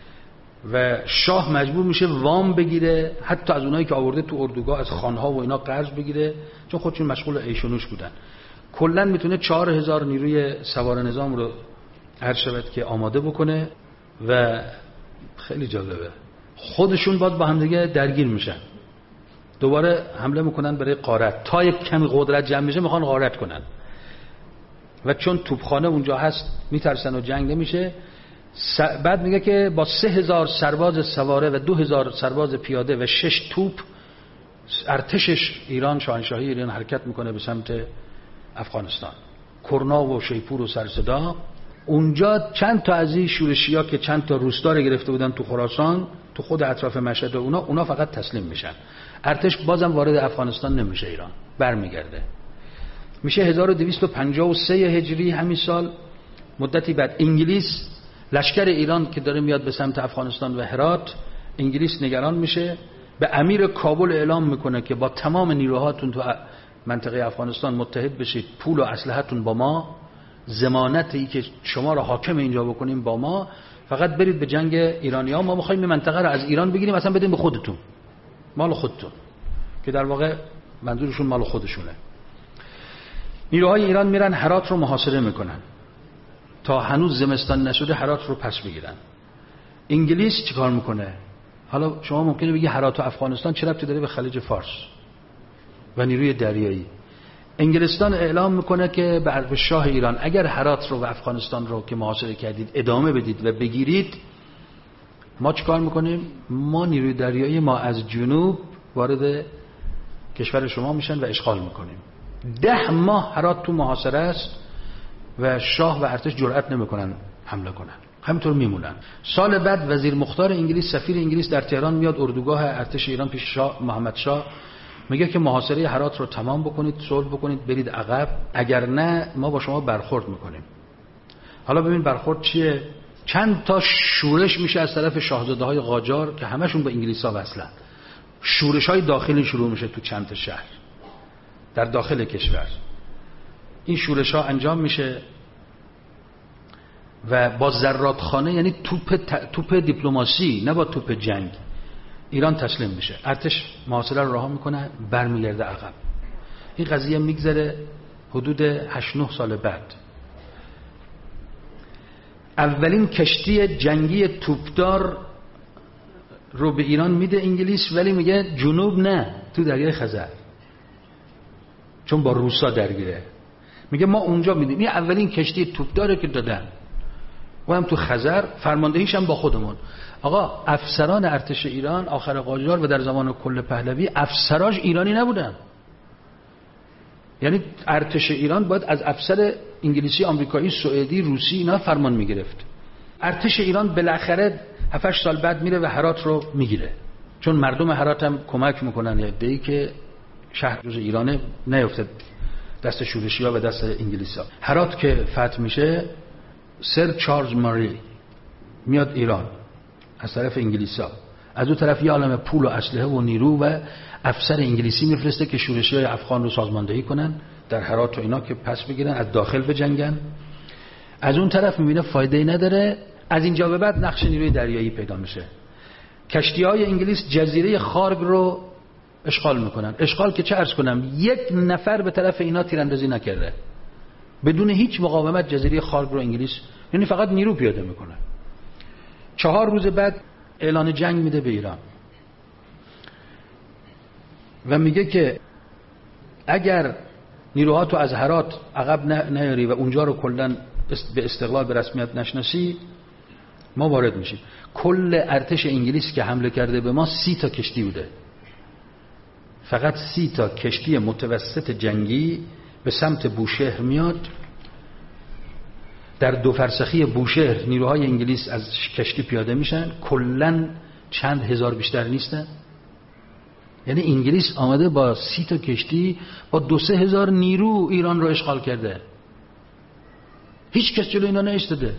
و شاه مجبور میشه وام بگیره، حتی از اونایی که آورده تو اردوگاه از خانها و اینا قرض بگیره، چون خودشون مشغول عیش و نوش بودن. کلا میتونه 4000 نیروی سوار نظام رو هر شود که آماده بکنه و خیلی جالبه خودشون باز با هم دیگه درگیر میشن، دوباره حمله میکنن برای غارت. تا یک کمی قدرت جمع میشه میخوان غارت کنن و چون توپخانه اونجا هست میترسن و جنگ نمیشه. بعد میگه که با 3000 سرباز سواره و 2000 سرباز پیاده و 6 توپ ارتشش ایران، شاهنشاهی ایران حرکت میکنه به سمت افغانستان. کرنا و شیپور و سرصدا. اونجا چند تا از این شورشی‌ها که چند تا روستا رو گرفته بودن تو خراسان، تو خود اطراف مشهد و اونا فقط تسلیم میشن. ارتش بازم وارد افغانستان نمیشه، ایران برمیگرده. میشه 1253 هجری همین سال. مدتی بعد انگلیس، لشکر ایران که داره میاد به سمت افغانستان و هرات، انگلیس نگران میشه، به امیر کابل اعلام میکنه که با تمام نیروهاتون تو منطقه افغانستان متحد بشید، پول و اسلحه‌تون با ما، ضمانتی که شما را حاکم اینجا بکنیم با ما، فقط برید به جنگ ایرانی‌ها، ما می‌خوایم این منطقه رو از ایران بگیریم اصلا بدیم به خودتون، مال خودتون، که در واقع منظورشون مال خودشونه. نیروهای ایران میرن هرات رو محاصره میکنن تا هنوز زمستان نشده هرات رو پس بگیرن. انگلیس چیکار میکنه؟ حالا شما ممکنه بگی هرات و افغانستان چه ربطی داره به خلیج فارس و نیروی دریایی؟ انگلستان اعلام میکنه که به شاه ایران اگر هرات رو و افغانستان رو که محاصره کردید ادامه بدید و بگیرید، ما چیکار میکنیم؟ ما نیروی دریایی ما از جنوب وارد کشور شما میشن و اشغال میکنیم. 10 ماه هرات تو محاصره است و شاه و ارتش جرأت نمیکنن حمله کنن، همینطور میمونن. سال بعد وزیر مختار انگلیس، سفیر انگلیس در تهران میاد اردوگاه ارتش ایران پیش شاه محمد شاه، میگه که محاصره هرات رو تمام بکنید، صلح بکنید، برید عقب، اگر نه ما با شما برخورد میکنیم. حالا ببین برخورد چیه؟ چند تا شورش میشه از طرف شاهزاده های قاجار که همشون با انگلیسا وصلن. شورش های داخلی شروع میشه تو چند تا شهر در داخل کشور. این شورش ها انجام میشه و با ذراتخانه، یعنی توپ دیپلماسی، نه با توپ جنگ، ایران تسلیم میشه. ارتش محاصره رو رها میکنه، برمیگرده عقب. این قضیه میگذره حدود 8-9 سال بعد. اولین کشتی جنگی توپدار رو به ایران میده انگلیس، ولی میگه جنوب نه، تو دریای خزر، چون با روسا درگیره. میگه ما اونجا میدیم. این اولین کشتی توپداره که دادن و هم تو خزر، فرماندهیش هم با خودمون. آقا افسران ارتش ایران آخر قاجار و در زمان کل پهلوی افسراش ایرانی نبودن. یعنی ارتش ایران باید از افسر انگلیسی، آمریکایی، سوئدی، روسی اینا فرمان میگرفت. ارتش ایران بالاخره 7-8 سال بعد میره و هرات رو میگیره، چون مردم هرات هم کمک میکنن، یه عده‌ای که شهر جز ایرانه نیفتد دست شورشی‌ها و دست انگلیس‌ها. هرات که فتح میشه، سر چارلز ماری میاد ایران از طرف انگلیس‌ها، از اون طرف یه عالمه پول و اسلحه و نیرو و افسر انگلیسی میفرسته که شورشی‌های افغان رو سازماندهی کنن در هرات و اینا که پس بگیرن، از داخل بجنگن. از اون طرف میبینه فایده‌ای نداره، از اینجا به بعد نقش نیروی دریایی پیدا میشه. کشتی‌های انگلیس جزیره خارگ رو اشغال میکنن. اشغال که چه عرض کنم، 1 نفر به طرف اینا تیراندازی نکرده، بدون هیچ مقاومت جزیره خارگ رو انگلیس، یعنی فقط نیرو پیاده میکنه. 4 روز بعد اعلان جنگ میده به ایران و میگه که اگر نیروها تو از هرات عقب نیاری و اونجا رو کلا به استقلال به رسمیت نشناسی، ما وارد میشیم. کل ارتش انگلیس که حمله کرده به ما 30 تا کشتی بوده، فقط 30 تا کشتی متوسط جنگی به سمت بوشهر میاد. در 2 فرسخی بوشهر نیروهای انگلیس از کشتی پیاده میشن، کلن چند هزار بیشتر نیستن. یعنی انگلیس آمده با 30 تا کشتی با 2-3 هزار نیرو ایران رو اشغال کرده. هیچ کس جلو اینا نایستاده.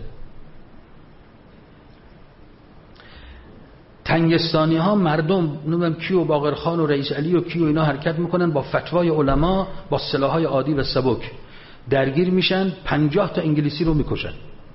تنگستانی ها مردم نمیدونم کیو باقرخان و رئیس علی و کیو اینا حرکت میکنن با فتوای علما با سلاحهای عادی و سبک درگیر میشن، 50 تا انگلیسی رو میکشن،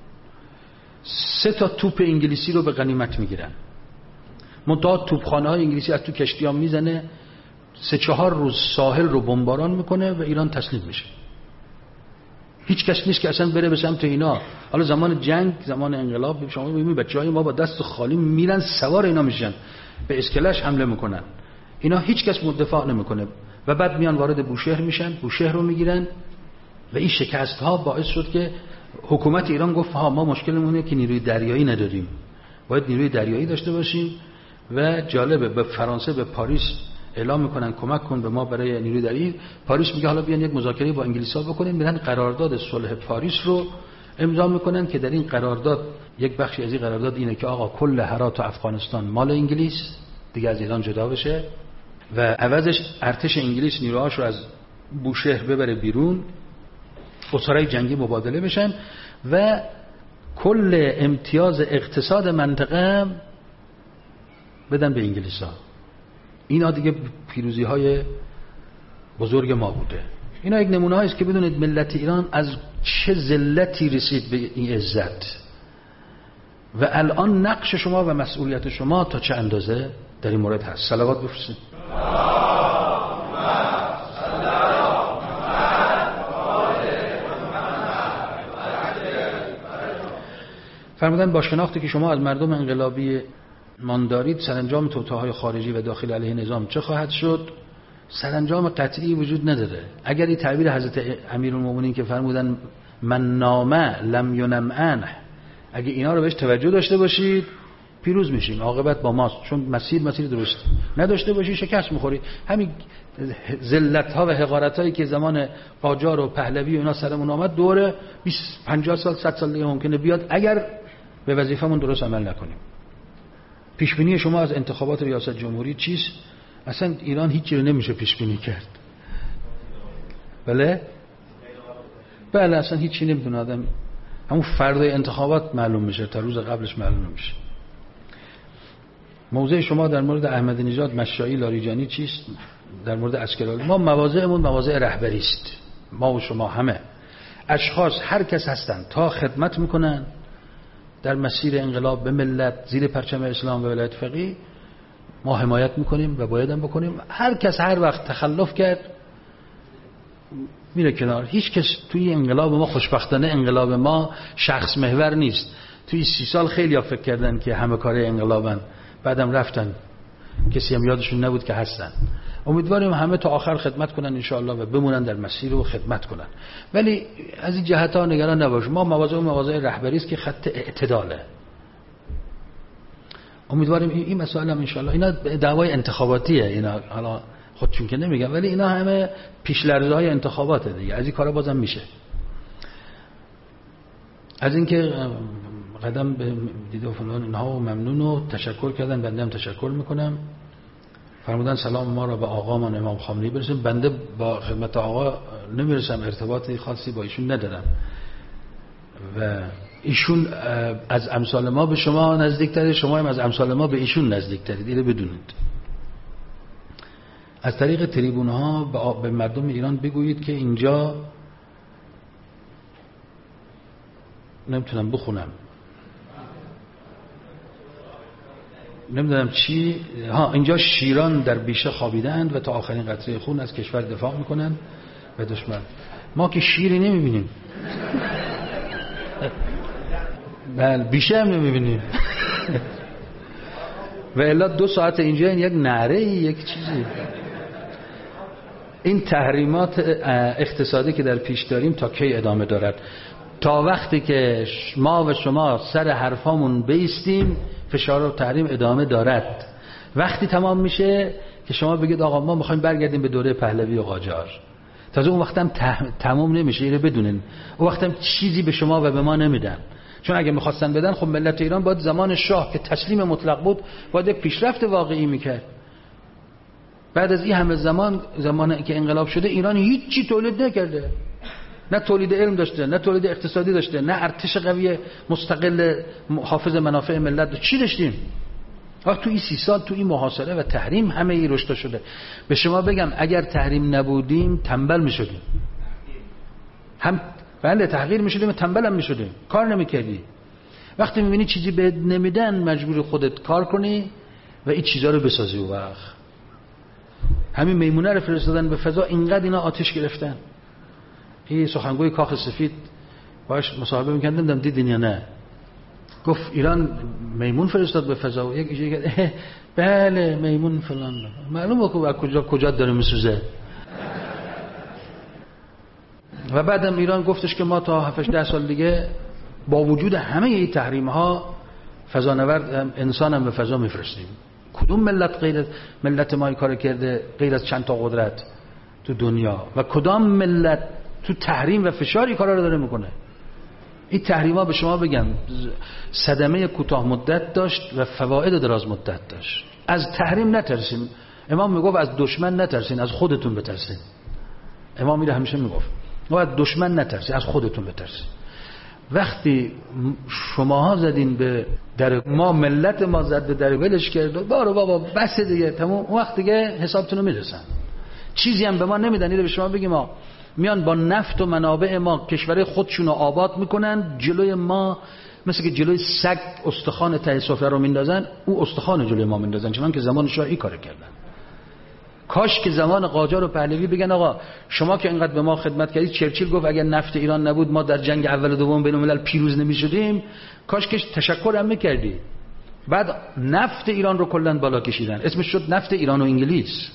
3 تا توپ انگلیسی رو به غنیمت میگیرن. منتها توپخانه های انگلیسی از تو کشتی ها میزنه، 3-4 روز ساحل رو بمباران میکنه و ایران تسلیم میشه. هیچ کس نیست که اصلا بره به سمت اینا. حالا زمان جنگ، زمان انقلاب، شما ببینید بچهای ما با دست خالی میرن سوار اینا میشن، به اسکلش حمله میکنن. اینا هیچ کس دفاع نمیکنه و بعد میان وارد بوشهر میشن، بوشهر رو میگیرن و این شکست ها باعث شد که حکومت ایران گفت ها ما مشکلمونه که نیروی دریایی نداریم، باید نیروی دریایی داشته باشیم. و جالبه به فرانسه، به پاریس اعلام میکنن کمک کن به ما برای نیروی دریایی. پاریس میگه حالا بیان یک مذاکره با انگلیس‌ها بکنیم. میرن قرارداد صلح پاریس رو امضا میکنن که در این قرارداد یک بخشی از این قرارداد اینه که آقا کل هرات و افغانستان مال انگلیس دیگه از ایران جدا بشه و عوضش ارتش انگلیس نیروهاش رو از بوشهر ببره بیرون، اسرای جنگی مبادله بشن و کل امتیاز اقتصاد منطقه بدن به انگلیس‌ها. اینا دیگه پیروزی های بزرگ ما بوده. اینا یک نمونه هاییست که بدونید ملت ایران از چه ذلتی رسید به این عزت و الان نقش شما و مسئولیت شما تا چه اندازه در این مورد هست. صلوات بفرستید. فرمودن با شناختی که شما از مردم انقلابی ماندارید، سرانجام توطئه‌های خارجی و داخل علیه نظام چه خواهد شد؟ سرانجام قطعی وجود نداره. اگر این تعبیر حضرت امیرالمومنین که فرمودن من نامه لم ینم عنه، اگه اینا رو بهش توجه داشته باشید پیروز میشیم، عاقبت با ماست. چون مسیر درست نداشته باشی شکست میخوری. همین ذلت ها و حقارت هایی که زمان قاجار و پهلوی و اینا سرمون آمد دوره 20-50 سال 100 سال دیگه ممکنه بیاد اگر به وظیفمون درست عمل نکنیم. پیشبینی شما از انتخابات ریاست جمهوری چیست؟ اصلا ایران هیچی رو نمیشه پیشبینی کرد. بله اصلا هیچی نمیدونه آدم. همون فردای انتخابات معلوم میشه، تا روز قبلش معلوم نمیشه. موضع شما در مورد احمدی نژاد، مشایی، لاریجانی چیست؟ در مورد عسکرآلی ما مواضعمون مواضع رهبری است. ما و شما همه اشخاص هر کس هستن تا خدمت میکنن در مسیر انقلاب به ملت زیر پرچم اسلام و ولایت فقیه، ما حمایت میکنیم و باید هم بکنیم. هر کس هر وقت تخلف کرد میره کنار. هیچ کس توی انقلاب ما، خوشبختانه انقلاب ما شخص محور نیست. توی 30 سال خیلی ها فکر کردن که همه کاره انقلابن، بعدم رفتن، کسی هم یادشون نبود که هستن. امیدواریم همه تا آخر خدمت کنن انشاءالله و بمونن در مسیر و خدمت کنن. ولی از این جهت ها نگران نباش. ما مواضع رهبری است که خط اعتداله. امیدواریم این مسائل هم انشاءالله، اینا دعوای انتخاباتیه، اینا حالا خودشون که نمیگن ولی اینا همه پیش‌لرزه‌های انتخاباته دیگه. از این کارا بازم میشه. از اینکه قدم به دیده و فلان اینها و ممنون و تشکر کردن، بنده هم تشکر میکنم. فرمودن سلام ما را به آقامان امام خامنه‌ای برسیم. بنده با خدمت آقا نمیرسم، ارتباطی خاصی با ایشون ندارم و ایشون از امثال ما به شما نزدیک‌تره، شما هم از امثال ما به ایشون نزدیک‌ترید. اینو بدونید. از طریق تریبون‌ها به مردم ایران بگویید که اینجا نمیتونم بخونم، نمیدونم چی، اینجا شیران در بیشه خوابیدند و تا آخرین قطره خون از کشور دفاع میکنن و دشمن. ما که شیری نمیبینیم، بله بیشه هم نمیبینیم و الا 2 ساعت اینجا یک نعره یک چیزی. این تحریمات اقتصادی که در پیش داریم تا کی ادامه دارد؟ تا وقتی که ما و شما سر حرفامون بیستیم فشار و تحریم ادامه دارد. وقتی تمام میشه که شما بگید آقا ما میخوایم برگردیم به دوره پهلوی و قاجار، تازه اون وقت هم تمام نمیشه. اینو بدونین اون وقت هم چیزی به شما و به ما نمیدن، چون اگه میخواستن بدن خب ملت ایران باید زمان شاه که تسلیم مطلق بود باید یک پیشرفت واقعی میکرد. بعد از این همه زمانی که انقلاب شده ایران هیچی تولید نکرده، نه تولید علم داشته، نه تولید اقتصادی داشته، نه ارتش قوی مستقل حافظ منافع ملت. چی داشتیم؟ تو این 30 سال تو این محاصره و تحریم همه ای رشد شده. به شما بگم اگر تحریم نبودیم تنبل میشدیم، هم بله تحقیر میشدیم، تنبل هم میشدیم، کار نمیکردی. وقتی میبینی چیزی بهت نمیدن مجبور خودت کار کنی و این چیزا رو بسازی. و وقت همین میمونه رو فرستادن به فضا، اینقدر اینا آتش گرفتن. این سخنگوی کاخ سفید باش مصاحبه میکردم، دیدین یا نه؟ گفت ایران میمون فرستاد به فضا و یک ایشون گفت بله میمون فلان. معلومه که کجا داره میسوزه. و بعدم ایران گفتش که ما تا 7-10 سال دیگه با وجود همه این تحریم ها فضانورد انسان هم به فضا میفرستیم. کدوم ملت غیر ملت ما این کار کرده غیر از چند تا قدرت تو دنیا؟ و کدام ملت تو تحریم و فشاری کارا رو داره میکنه؟ این تحریم ها به شما بگم صدمه کوتاه مدت داشت و فواید دراز مدت داشت. از تحریم نترسین. امام میگفت از دشمن نترسین، از خودتون بترسین. امام میره همیشه میگفت ما از دشمن نترسین، از خودتون بترسین. وقتی شماها زدین به در ما، ملت ما زد به در ولش کرد، بارو بابا بس دیگه تمام، اون وقت دیگه حسابتون رو میرسن. چیزی هم به ما نمیدن. اینو به شما بگیم ما میان با نفت و منابع ما کشور خودشون رو آباد میکنن، جلوی ما مثل که جلوی سگ استخوان ته سفره رو میندازن، او استخوان جلوی ما میندازن، چون که زمان شاه این کارو کردن. کاش که زمان قاجار و پهلوی بگن آقا شما که اینقدر به ما خدمت کردید، چرچیل گفت اگر نفت ایران نبود ما در جنگ اول و دوم بین الملل پیروز نمیشدیم، کاش که تشکر هم میکردی. بعد نفت ایران رو کلا بالا کشیدن، اسمش شد نفت ایران و انگلیس.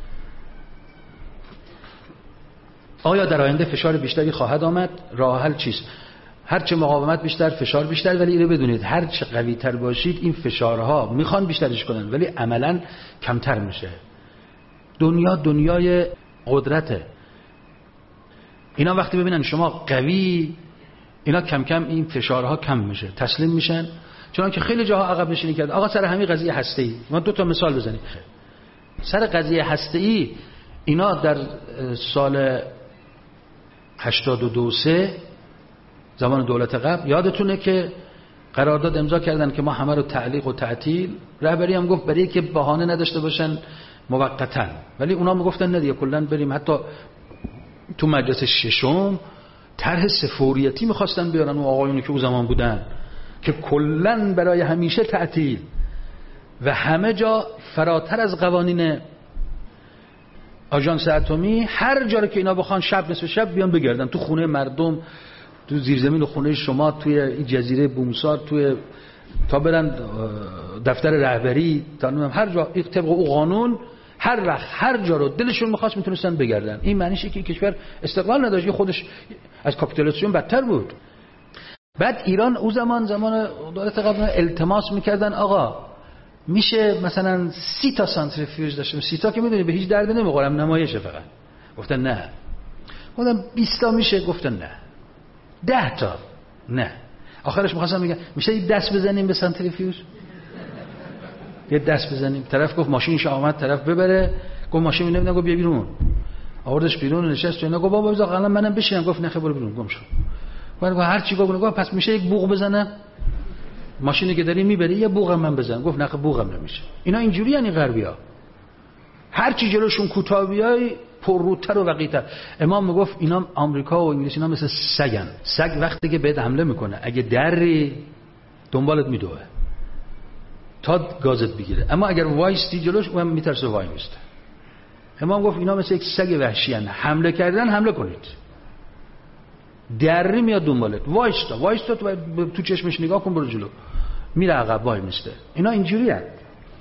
آیا در آینده فشار بیشتری خواهد آمد؟ راه حل چیست؟ هرچه مقاومت بیشتر، فشار بیشتر. ولی اینو بدونید هرچه قوی تر باشید این فشارها میخوان بیشترش کنن ولی عملاً کمتر میشه. دنیا دنیای قدرته. اینا وقتی ببینن شما قوی، اینا کم کم این فشارها کم میشه، تسلیم میشن. چون که خیلی جاها عقب نشینی کرد. آقا سر همین قضیه هسته‌ای ما 2 تا مثال بزنیم. سر قضیه هسته‌ای اینا در سال 82-83 زمان دولت قبل یادتونه که قرارداد امضا کردن که ما همه رو تعلیق و تعطیل. رهبری هم گفت برای که بهانه نداشته باشن موقتا، ولی اونا میگفتن نه دیگه کلا بریم. حتی تو مجلس ششم طرح سفوریتی میخواستن بیارن اون آقایونی که او زمان بودن که کلا برای همیشه تعطیل و همه جا فراتر از قوانین آژانس اتمی، هر جا که اینا بخوان شب نصف شب بیان بگردن تو خونه مردم، تو زیرزمین خونه شما، توی این جزیره بومسار، توی تا برن دفتر رهبری، تا هر جا طبق او قانون هر وقت هر جا رو دلشون می‌خواست میتونستن بگردن. این معنیشه که کشور استقلال نداشت، خودش از کاپیتولیسیون بدتر بود. بعد ایران او زمان دولت قبل التماس میکردن آقا میشه مثلا 30 تا سانتریفیوژ داشتیم. 30 تا که میدونی به هیچ درد نمیخورم، نمایشه فقط. گفتن نه. گفتن 20 تا میشه، گفتن نه. 10 تا نه. آخرش می‌خواستم بگم میشه یه دست بزنیم به سانتریفیوژ، یه دست بزنیم. طرف گفت ماشینش آمد، طرف ببره، گفت ماشین نمیدونم، گفت بیا بیرون. آوردش بیرون، نشست تو اینا، گفت بابا بذار الان منم بشینم. گفت نه خیر برو بیرون، گم شو. گفت هر چی گفت پس میشه یک بوق بزنم، ماشینی که داری میبری یه بوقم من بزنم. گفت نه بوقم نمیشه. اینا اینجوری یعنی غربیا هر چی جلوشون کوتاه بیای پرروتر و وقیتر. امام میگفت اینا آمریکا و انگلیس اینا مثل سگن. سگ وقتی که بهت حمله میکنه اگه دری دنبالت میدوه تا گازت بگیره، اما اگر وایستی جلوش اون میترسه وای میسته. امام گفت اینا مثل یک سگ وحشی ان، حمله کردن حمله کنید، دری میاد دنبالت، وایستا تو چشمش نگاه کن، برو جلو، میره عقب وای میسته. اینا اینجوری ان.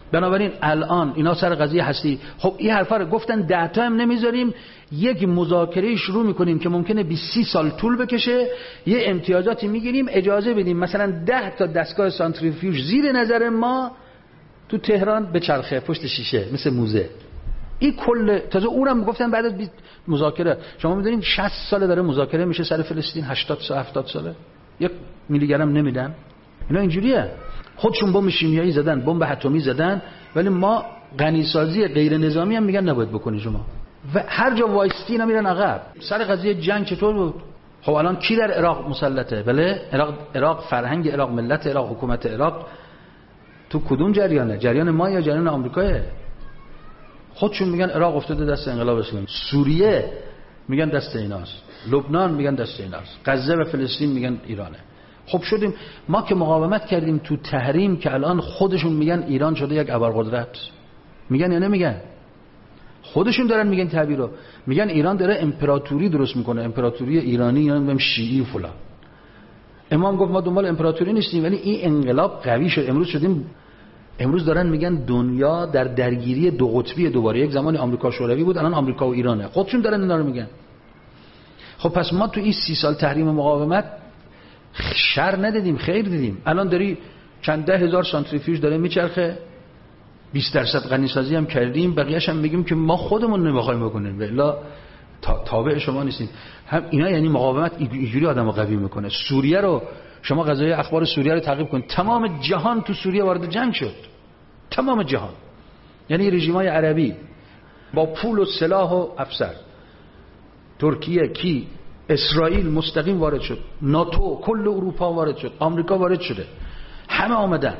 بنابراین الان اینا سر قضیه هستی، خب این حرفا رو گفتن 10 تا هم نمیذاریم، یک مذاکره شروع میکنیم که ممکنه 20 سال طول بکشه، یه امتیازاتی میگیریم، اجازه بدیم مثلا 10 تا دستگاه سانتریفیوژ زیر نظر ما تو تهران به چرخه پشت شیشه مثل موزه. این کل تازه اونم گفتن بعد از مذاکره. شما میدونین 60 سال داره مذاکره میشه سر فلسطین، 80 سال 70 ساله، یک میلی گرم نمیدن. اینا اینجوریه، خودشون بمب شیمیایی زدن، بمب اتمی زدن، ولی ما غنیسازی غیر نظامی هم میگن نباید بکنی شما، و هر جا وایستی اینا میرن عقب. سر قضیه جنگ چطور بود؟ خب الان کی در عراق مسلطه؟ بله عراق فرهنگ عراق، ملت عراق، حکومت عراق تو کدوم جریانه؟ جریان ما یا جریان آمریکاه؟ خودشون میگن عراق افتاده دست انقلاب اسلامی، سوریه میگن دست ایناست، لبنان میگن دست ایناست، غزه و فلسطین میگن ایرانه. خب شدیم ما که مقاومت کردیم تو تحریم که الان خودشون میگن ایران شده یک ابرقدرت. میگن یا نمیگن؟ خودشون دارن میگن تعبیر رو، میگن ایران داره امپراتوری درست میکنه، امپراتوری ایرانی یا نمیدونم شیعی و فلان. امام گفت ما دنبال امپراتوری نیستیم، ولی این انقلاب قوی شد. امروز دارن میگن دنیا در درگیری دو قطبی دوباره. یک زمانی آمریکا شوروی بود، الان آمریکا و ایرانه. خودشون دارن اینا رو میگن. خب پس ما تو این 30 سال تحریم و مقاومت شر ندیدیم، خیر دیدیم. الان داری چند ده هزار سانتریفیوژ داره میچرخه، 20% غنیسازی هم کردیم، بقیه‌اش هم میگیم که ما خودمون نمیخوایم بکنیم، الا تابع شما نیستیم. هم اینا یعنی مقاومت اینجوری آدمو قوی میکنه. سوریه رو شما قضایای اخبار سوریه رو تعقیب کن، تمام جهان تو سوریه وارد جنگ شد، تمام جهان، یعنی رژیمای عربی با پول و سلاح و افسر. ترکیه کی؟ اسرائیل مستقیم وارد شد، ناتو، کل اروپا وارد شد، آمریکا وارد شده، همه آمدن.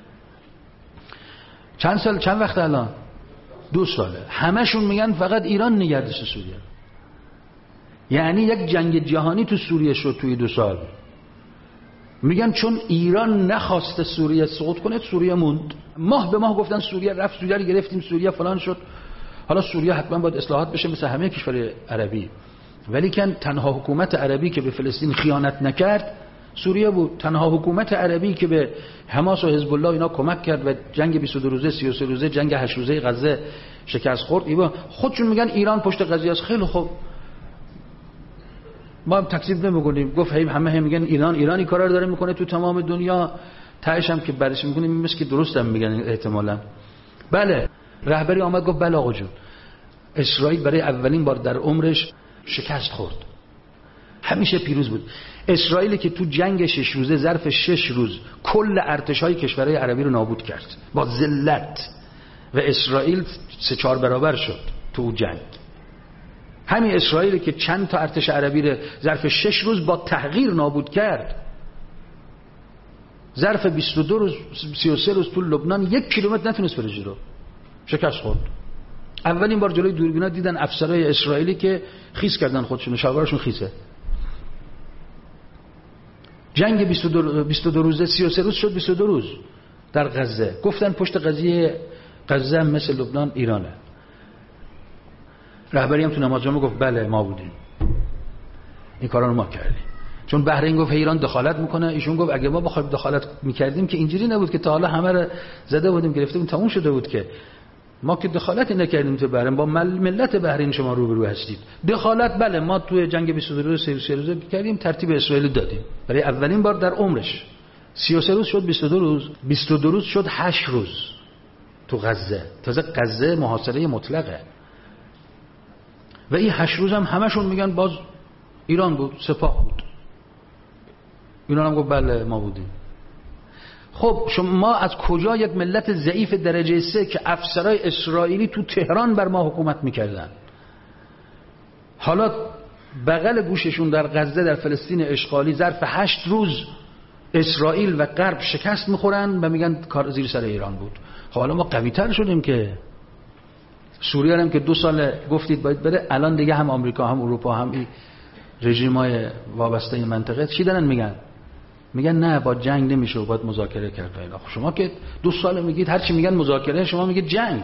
چند وقت الان؟ 2 ساله. همشون میگن فقط ایران نگه داشته سوریه. یعنی یک جنگ جهانی تو سوریه شد توی 2 سال. میگن چون ایران نخواسته سوریه سقوط کنه، سوریه موند. ماه به ماه گفتن سوریه رفت، سوریه رو گرفتیم، سوریه فلان شد. حالا سوریه حتما باید اصلاحات بشه مثل همه کشور عربی، ولی کن تنها حکومت عربی که به فلسطین خیانت نکرد سوریه بود. تنها حکومت عربی که به حماس و حزب الله اینا کمک کرد و جنگ 22 روزه 33 روزه جنگ 8 روزه غزه شکست خورد. اینا خودشون میگن ایران پشت قضیه است. خیلی خوب، ما هم تکذیب نمی‌کنیم. گفت همه میگن ایرانی کارا رو داره میکنه تو تمام دنیا، تهش هم که برش میکنیم مثل که درست هم میگن احتمالاً. بله رهبری آمد گفت بله آقا جون، اسرائیل برای اولین بار در عمرش شکست خورد. همیشه پیروز بود. اسرائیل که تو جنگ 6 روزه ظرف 6 روز کل ارتش‌های کشورهای عربی رو نابود کرد با ذلت، و اسرائیل 3-4 برابر شد تو جنگ. همین اسرائیل که چند تا ارتش عربی رو ظرف 6 روز با تحقیر نابود کرد، ظرف 22 روز 33 روز تو لبنان 1 کیلومتر نتونست بره جلو، شکست خورد. اولین بار جلوی دوربینا دیدن افسرهای اسرائیلی که خیس کردن خودشون، شلوارشون خیسه. جنگ 22 روزه 33 روز شد 22 روز در غزه. گفتن پشت قضیه غزه هم مثل لبنان ایرانه. رهبری هم تو نماز جمعه گفت بله ما بودیم، این کارا رو ما کردیم. چون بحرین گفت ایران دخالت میکنه، ایشون گفت اگه ما بخوایم دخالت میکردیم که اینجوری نبود که تا حالا همه رو زده بودیم گرفته بودیم تموم شده بود، که ما که دخالتی نکردیم تو بحرین، با ملت بحرین شما روبرو هستید. دخالت بله ما تو جنگ 22 روز 33 روزه کردیم، ترتیب اسرائیل دادیم برای اولین بار در عمرش. 33 روز شد 22 روز، 22 روز شد 8 روز تو غزه. تازه غزه محاصره مطلقه و این 8 روز هم همشون میگن باز ایران بود، سپاه بود. ایران هم گفت بله ما بودیم. خب ما از کجا یک ملت ضعیف درجه 3 که افسرهای اسرائیلی تو تهران بر ما حکومت میکردن، حالا بغل گوششون در غزه در فلسطین اشغالی ظرف 8 روز اسرائیل و غرب شکست میخورن و میگن کار زیر سر ایران بود. خب حالا ما قوی تر شدیم که سوریه هم که 2 سال گفتید باید بره، الان دیگه هم آمریکا هم اروپا هم این رژیم‌های وابسته این منطقه چی دارن میگن نه با جنگ نمیشه و باید مذاکره کرد. خب شما که 2 سال میگید هر چی میگن مذاکره، شما میگید جنگ،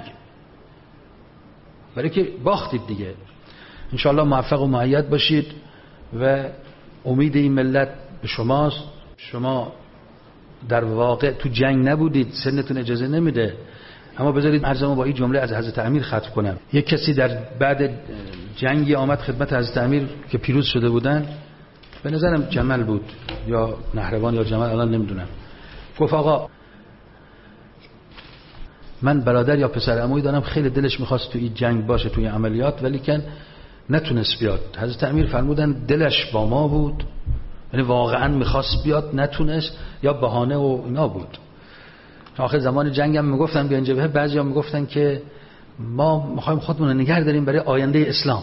برای که باختید دیگه. انشاءالله موفق و مؤید باشید و امید این ملت به شماست. شما در واقع تو جنگ نبودید، سنتون اجازه نمیده، اما بذارید عرضمو با این جمله از حضرت امیر ختم کنم. یک کسی در بعد جنگی آمد خدمت حضرت امیر که پیروز شده بودن، به نظرم جمل بود یا نهروان یا جمل، الان نمیدونم. گفت آقا من برادر یا پسر عمویی دارم خیلی دلش میخواست توی جنگ باشه، توی عملیات، ولی که نتونست بیاد. حضرت امیر فرمودن دلش با ما بود، یعنی واقعا میخواست بیاد نتونست، یا بهانه و اینا بود. آخر زمان جنگ هم میگفتن بیان جبهه، بعضیا میگفتن که ما میخوایم خودمون رو نگه داریم برای آینده اسلام.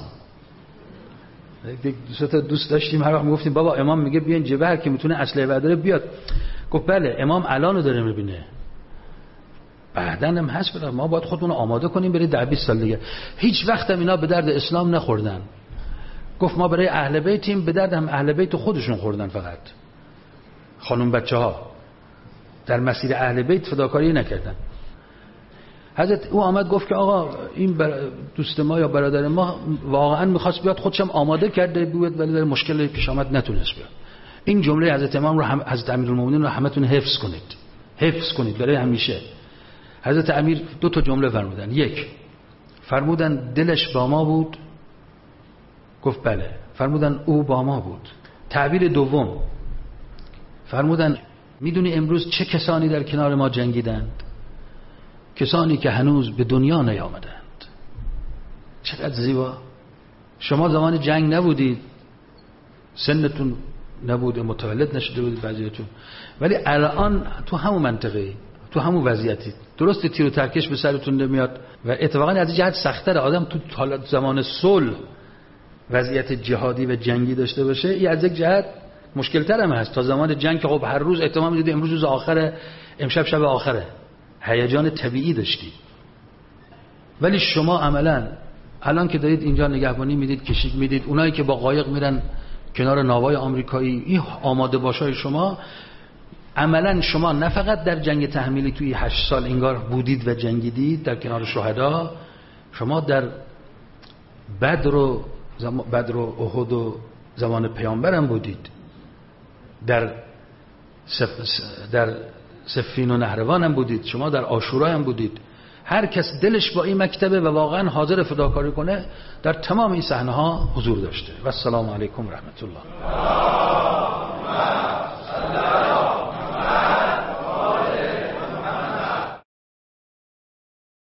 دوست داشتیم هر وقت میگفتیم بابا امام میگه بیان جبهه، هر کی میتونه اسلحه برداره بیاد. گفت بله امام الانو داره میبینه، بعدن هم هست، بله ما باید خودمون رو آماده کنیم برای 10-20 سال دیگه. هیچ وقت هم اینا به درد اسلام نخوردن. گفت ما برای اهل بیتیم، به درد هم اهل بیت خودشون خوردن، فقط خانم بچه ها در مسیر اهل بیت فداکاری نکردن. حضرت او آمد گفت که آقا این دوست ما یا برادر ما واقعا میخواست بیاد، خودشم آماده کرده بود، ولی در مشکلی پیش آمد نتونست بیاد. این جمله حضرت امام رو حضرت امیرالمومنین رو همتون حفظ کنید، حفظ کنید برای همیشه. حضرت امیر 2 جمله فرمودن. یک، فرمودن دلش با ما بود. گفت بله. فرمودن او با ما بود. تعبیر دوم فرمودن میدونی امروز چه کسانی در کنار ما جنگیدند؟ کسانی که هنوز به دنیا نیامدند. چقدر زیبا. شما زمان جنگ نبودید، سنتون نبود، متولد نشده بودید بعضیاتون، ولی الان تو همون منطقه، تو همون وضعیتی. درسته تیر و ترکش به سرتون نمیاد و اتفاقا از این جهت سخت‌تره آدم تو حالت زمان صلح وضعیت جهادی و جنگی داشته باشه. این از یک جهت مشکل‌تر هم هست تا زمان جنگ که خب هر روز احتمال میدید امروز روز آخره، امشب شب آخره، هیجان طبیعی داشتی. ولی شما عملاً الان که دارید اینجا نگهبانی میدید، کشیک میدید، اونایی که با قایق میرن کنار ناوهای آمریکایی، این آماده باشای شما، عملاً شما نه فقط در جنگ تحمیلی توی 8 سال انگار بودید و جنگیدید در کنار شهدا، شما در بدر و احد و زمان پیامبرم بودید، در صفین و نهروان هم بودید، شما در عاشورا هم بودید. هر کس دلش با این مکتبه و واقعا حاضر فداکاری کنه در تمام این صحنه ها حضور داشته. و السلام علیکم رحمت الله.